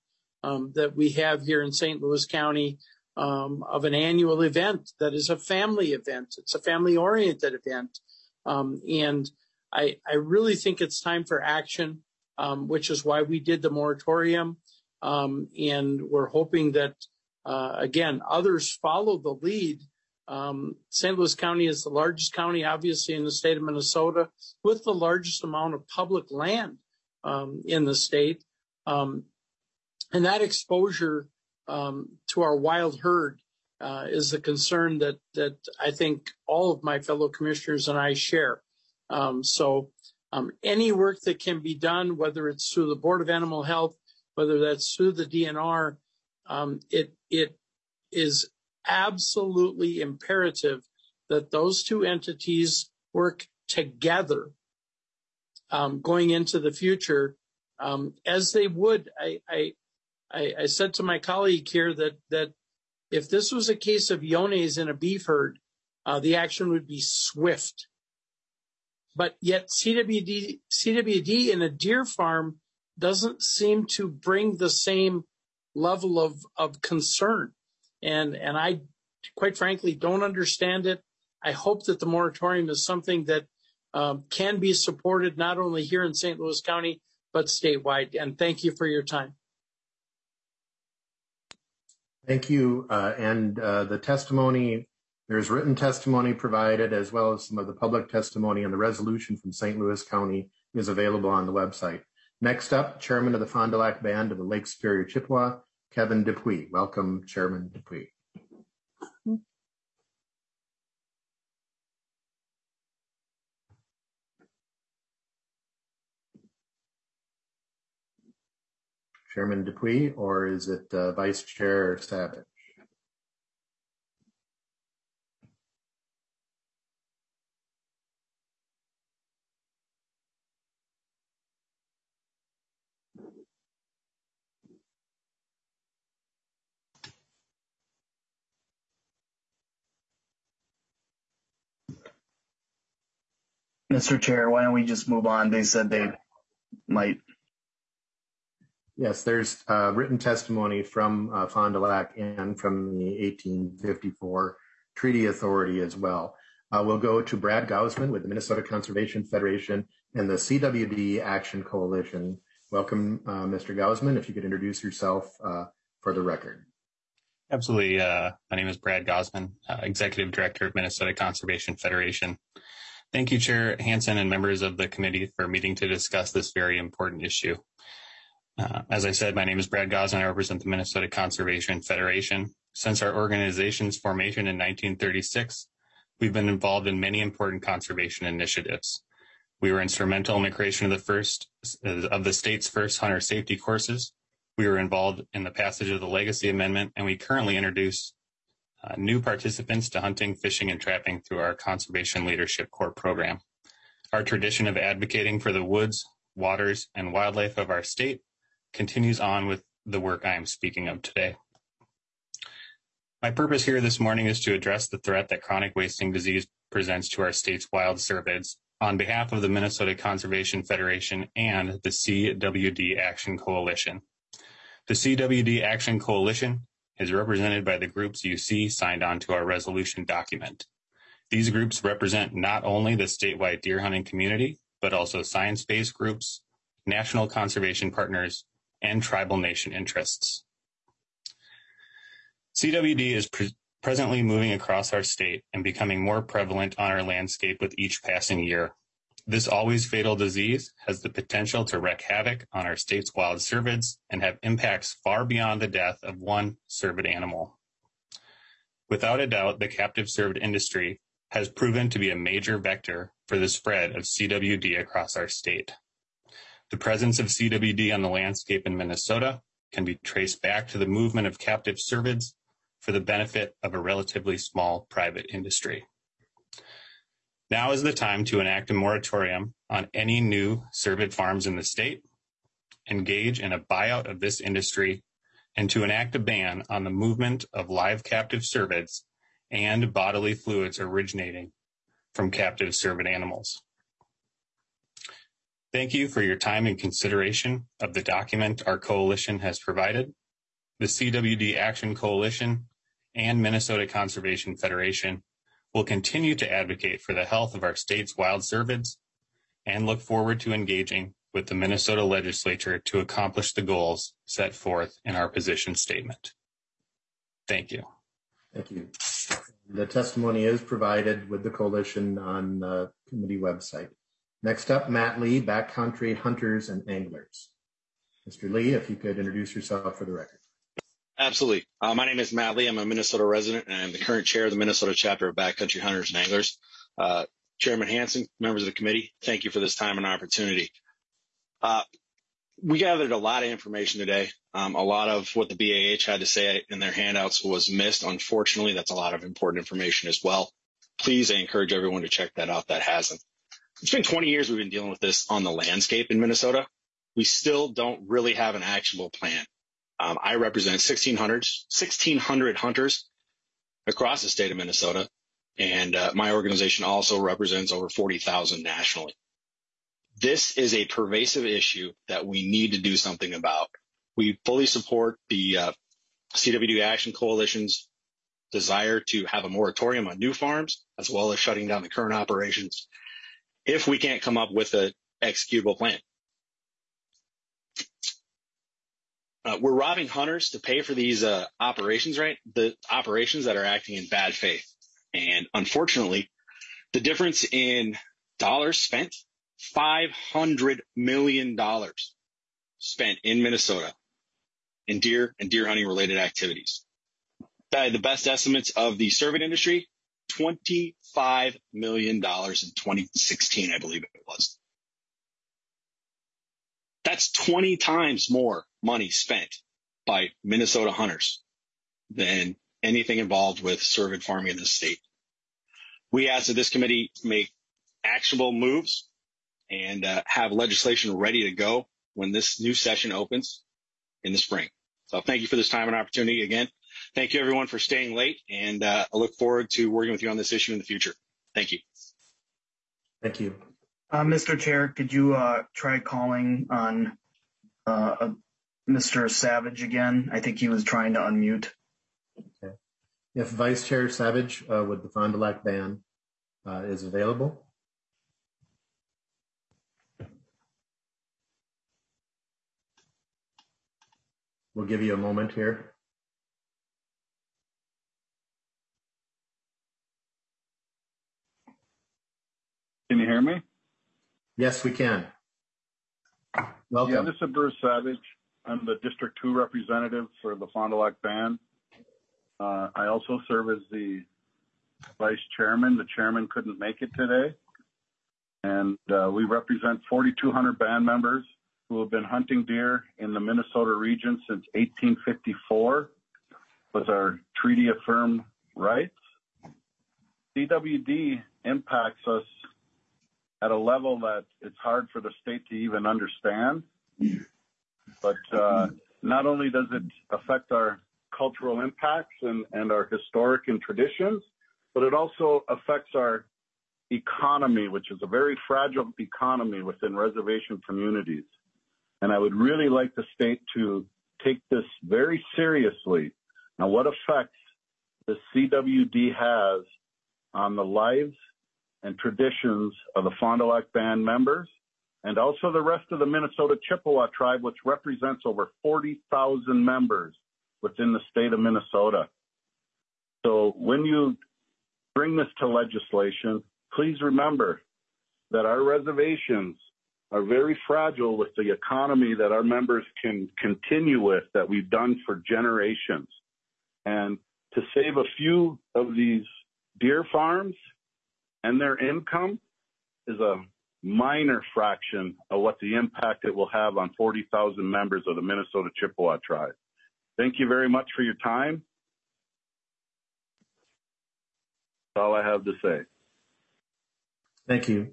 S20: um, that we have here in Saint Louis County um, of an annual event that is a family event. It's a family-oriented event. Um, and I, I really think it's time for action, um, which is why we did the moratorium. Um, and we're hoping that, uh, again, others follow the lead. Um, Saint Louis County is the largest county, obviously, in the state of Minnesota, with the largest amount of public land um, in the state. Um, and that exposure um, to our wild herd uh, is a concern that, that I think all of my fellow commissioners and I share. Um, so um, any work that can be done, whether it's through the Board of Animal Health, whether that's through the D N R, um, it it is absolutely imperative that those two entities work together um, going into the future, um, as they would. I, I I I said to my colleague here that that if this was a case of Iones in a beef herd, uh, the action would be swift. But yet C W D C W D in a deer farm doesn't seem to bring the same level of, of concern. And, and I, quite frankly, don't understand it. I hope that the moratorium is something that um, can be supported not only here in Saint Louis County, but statewide. And thank you for your time.
S1: Thank you. Uh, and uh, the testimony, there's written testimony provided, as well as some of the public testimony, and the resolution from Saint Louis County is available on the website. Next up, Chairman of the Fond du Lac Band of the Lake Superior Chippewa, Kevin Dupuis. Welcome, Chairman Dupuis. Chairman Dupuis, or is it uh, Vice Chair Savage?
S21: Mister Chair, why don't we just move on? They said they might.
S1: Yes, there's uh, written testimony from uh, Fond du Lac and from the eighteen fifty-four Treaty Authority as well. Uh, we'll go to Brad Gausman with the Minnesota Conservation Federation and the C W D Action Coalition. Welcome, uh, Mister Gausman. If you could introduce yourself uh, for the record.
S22: Absolutely. Uh, my name is Brad Gausman, uh, Executive Director of Minnesota Conservation Federation. Thank you, Chair Hansen and members of the committee for meeting to discuss this very important issue. Uh, as I said, my name is Brad Gausman. I represent the Minnesota Conservation Federation. Since our organization's formation in nineteen thirty-six, we've been involved in many important conservation initiatives. We were instrumental in the creation of the first of the state's first hunter safety courses. We were involved in the passage of the Legacy Amendment, and we currently introduce uh, new participants to hunting, fishing, and trapping through our Conservation Leadership Corps program. Our tradition of advocating for the woods, waters, and wildlife of our state continues on with the work I am speaking of today. My purpose here this morning is to address the threat that chronic wasting disease presents to our state's wild cervids on behalf of the Minnesota Conservation Federation and the C W D Action Coalition. The C W D Action Coalition is represented by the groups you see signed on to our resolution document. These groups represent not only the statewide deer hunting community, but also science-based groups, national conservation partners, and tribal nation interests. C W D is pre- presently moving across our state and becoming more prevalent on our landscape with each passing year. This always fatal disease has the potential to wreak havoc on our state's wild cervids and have impacts far beyond the death of one cervid animal. Without a doubt, the captive cervid industry has proven to be a major vector for the spread of C W D across our state. The presence of C W D on the landscape in Minnesota can be traced back to the movement of captive cervids for the benefit of a relatively small private industry. Now is the time to enact a moratorium on any new cervid farms in the state, engage in a buyout of this industry, and to enact a ban on the movement of live captive cervids and bodily fluids originating from captive cervid animals. Thank you for your time and consideration of the document our coalition has provided. the C W D Action Coalition, and Minnesota Conservation Federation will continue to advocate for the health of our state's wild cervids and look forward to engaging with the Minnesota legislature to accomplish the goals set forth in our position statement. Thank you.
S1: Thank you. The testimony is provided with the coalition on the committee website. Next up, Matt Lee, Backcountry Hunters and Anglers. Mister Lee, if you could introduce yourself for the record.
S2: Absolutely. Uh, my name is Matt Lee. I'm a Minnesota resident, and I'm the current chair of the Minnesota chapter of Backcountry Hunters and Anglers. Uh, Chairman Hansen, members of the committee, thank you for this time and opportunity. Uh, we gathered a lot of information today. Um, a lot of what the B A H had to say in their handouts was missed. Unfortunately, that's a lot of important information as well. Please, I encourage everyone to check that out that hasn't. It's been twenty years we've been dealing with this on the landscape in Minnesota. We still don't really have an actionable plan. Um, I represent sixteen hundred hunters across the state of Minnesota, and uh, my organization also represents over forty thousand nationally. This is a pervasive issue that we need to do something about. We fully support the uh, C W D Action Coalition's desire to have a moratorium on new farms, as well as shutting down the current operations, if we can't come up with an executable plan. Uh, we're robbing hunters to pay for these uh, operations, right? The operations that are acting in bad faith. And unfortunately, the difference in dollars spent, five hundred million dollars spent in Minnesota in deer and deer hunting related activities. By the best estimates of the cervid industry, twenty-five million dollars in twenty sixteen, I believe it was. That's twenty times more money spent by Minnesota hunters than anything involved with cervid farming in the state. We ask that this committee make actionable moves and uh, have legislation ready to go when this new session opens in the spring. So thank you for this time and opportunity again. Thank you everyone for staying late, and uh, I look forward to working with you on this issue in the future. Thank you.
S1: Thank you.
S21: Uh, Mister Chair, could you uh, try calling on uh, uh, Mister Savage again? I think he was trying to unmute.
S1: Okay. If Vice Chair Savage uh, with the Fond du Lac ban uh, is available. We'll give you a moment here.
S9: Can you hear me?
S1: Yes, we can. Welcome.
S9: Yeah, this is Bruce Savage. I'm the District two representative for the Fond du Lac band. Uh, I also serve as the vice chairman. The chairman couldn't make it today. And uh, we represent forty-two hundred band members who have been hunting deer in the Minnesota region since eighteen fifty-four, with our treaty affirmed rights. C W D impacts us at a level that it's hard for the state to even understand. But uh, not only does it affect our cultural impacts and, and our historic and traditions, but it also affects our economy, which is a very fragile economy within reservation communities. And I would really like the state to take this very seriously. Now, what effects the C W D has on the lives and traditions of the Fond du Lac band members, and also the rest of the Minnesota Chippewa tribe, which represents over forty thousand members within the state of Minnesota. So when you bring this to legislation, please remember that our reservations are very fragile with the economy that our members can continue with, that we've done for generations. And to save a few of these deer farms and their income is a minor fraction of what the impact it will have on forty thousand members of the Minnesota Chippewa tribe. Thank you very much for your time. That's all I have to say.
S1: Thank you.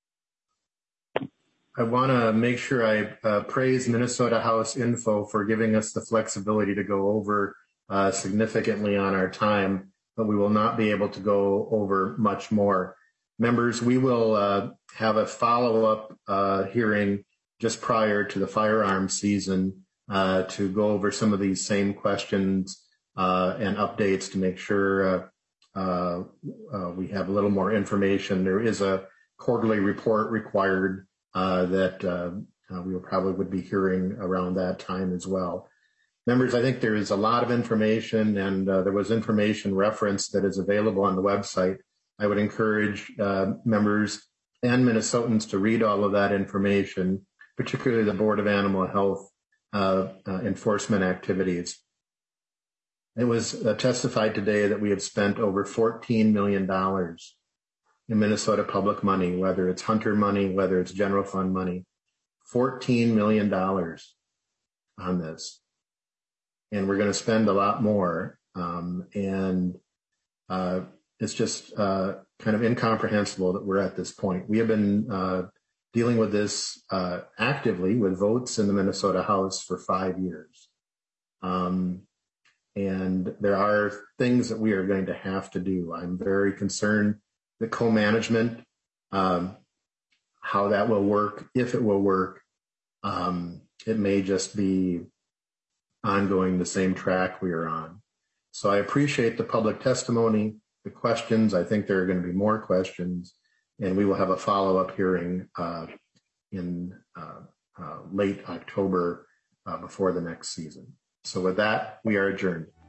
S1: I want to make sure I uh, praise Minnesota House Info for giving us the flexibility to go over uh, significantly on our time, but we will not be able to go over much more. Members, we will uh, have a follow-up uh, hearing just prior to the firearms season uh, to go over some of these same questions uh, and updates to make sure uh, uh, uh, we have a little more information. There is a quarterly report required uh, that uh, uh, we will probably would be hearing around that time as well. Members, I think there is a lot of information, and uh, there was information referenced that is available on the website. I would encourage uh, members and Minnesotans to read all of that information, particularly the Board of Animal Health uh, uh, enforcement activities. It was uh, testified today that we have spent over fourteen million dollars in Minnesota public money, whether it's hunter money, whether it's general fund money, fourteen million dollars on this. And we're going to spend a lot more. Um, and uh, it's just uh, kind of incomprehensible that we're at this point. We have been uh, dealing with this uh, actively with votes in the Minnesota House for five years. Um, and there are things that we are going to have to do. I'm very concerned that co-management, um, how that will work, if it will work. Um, it may just be ongoing the same track we are on. So I appreciate the public testimony, the questions. I think there are going to be more questions, and we will have a follow-up hearing uh, in uh, uh, late October uh, before the next season. So with that, we are adjourned.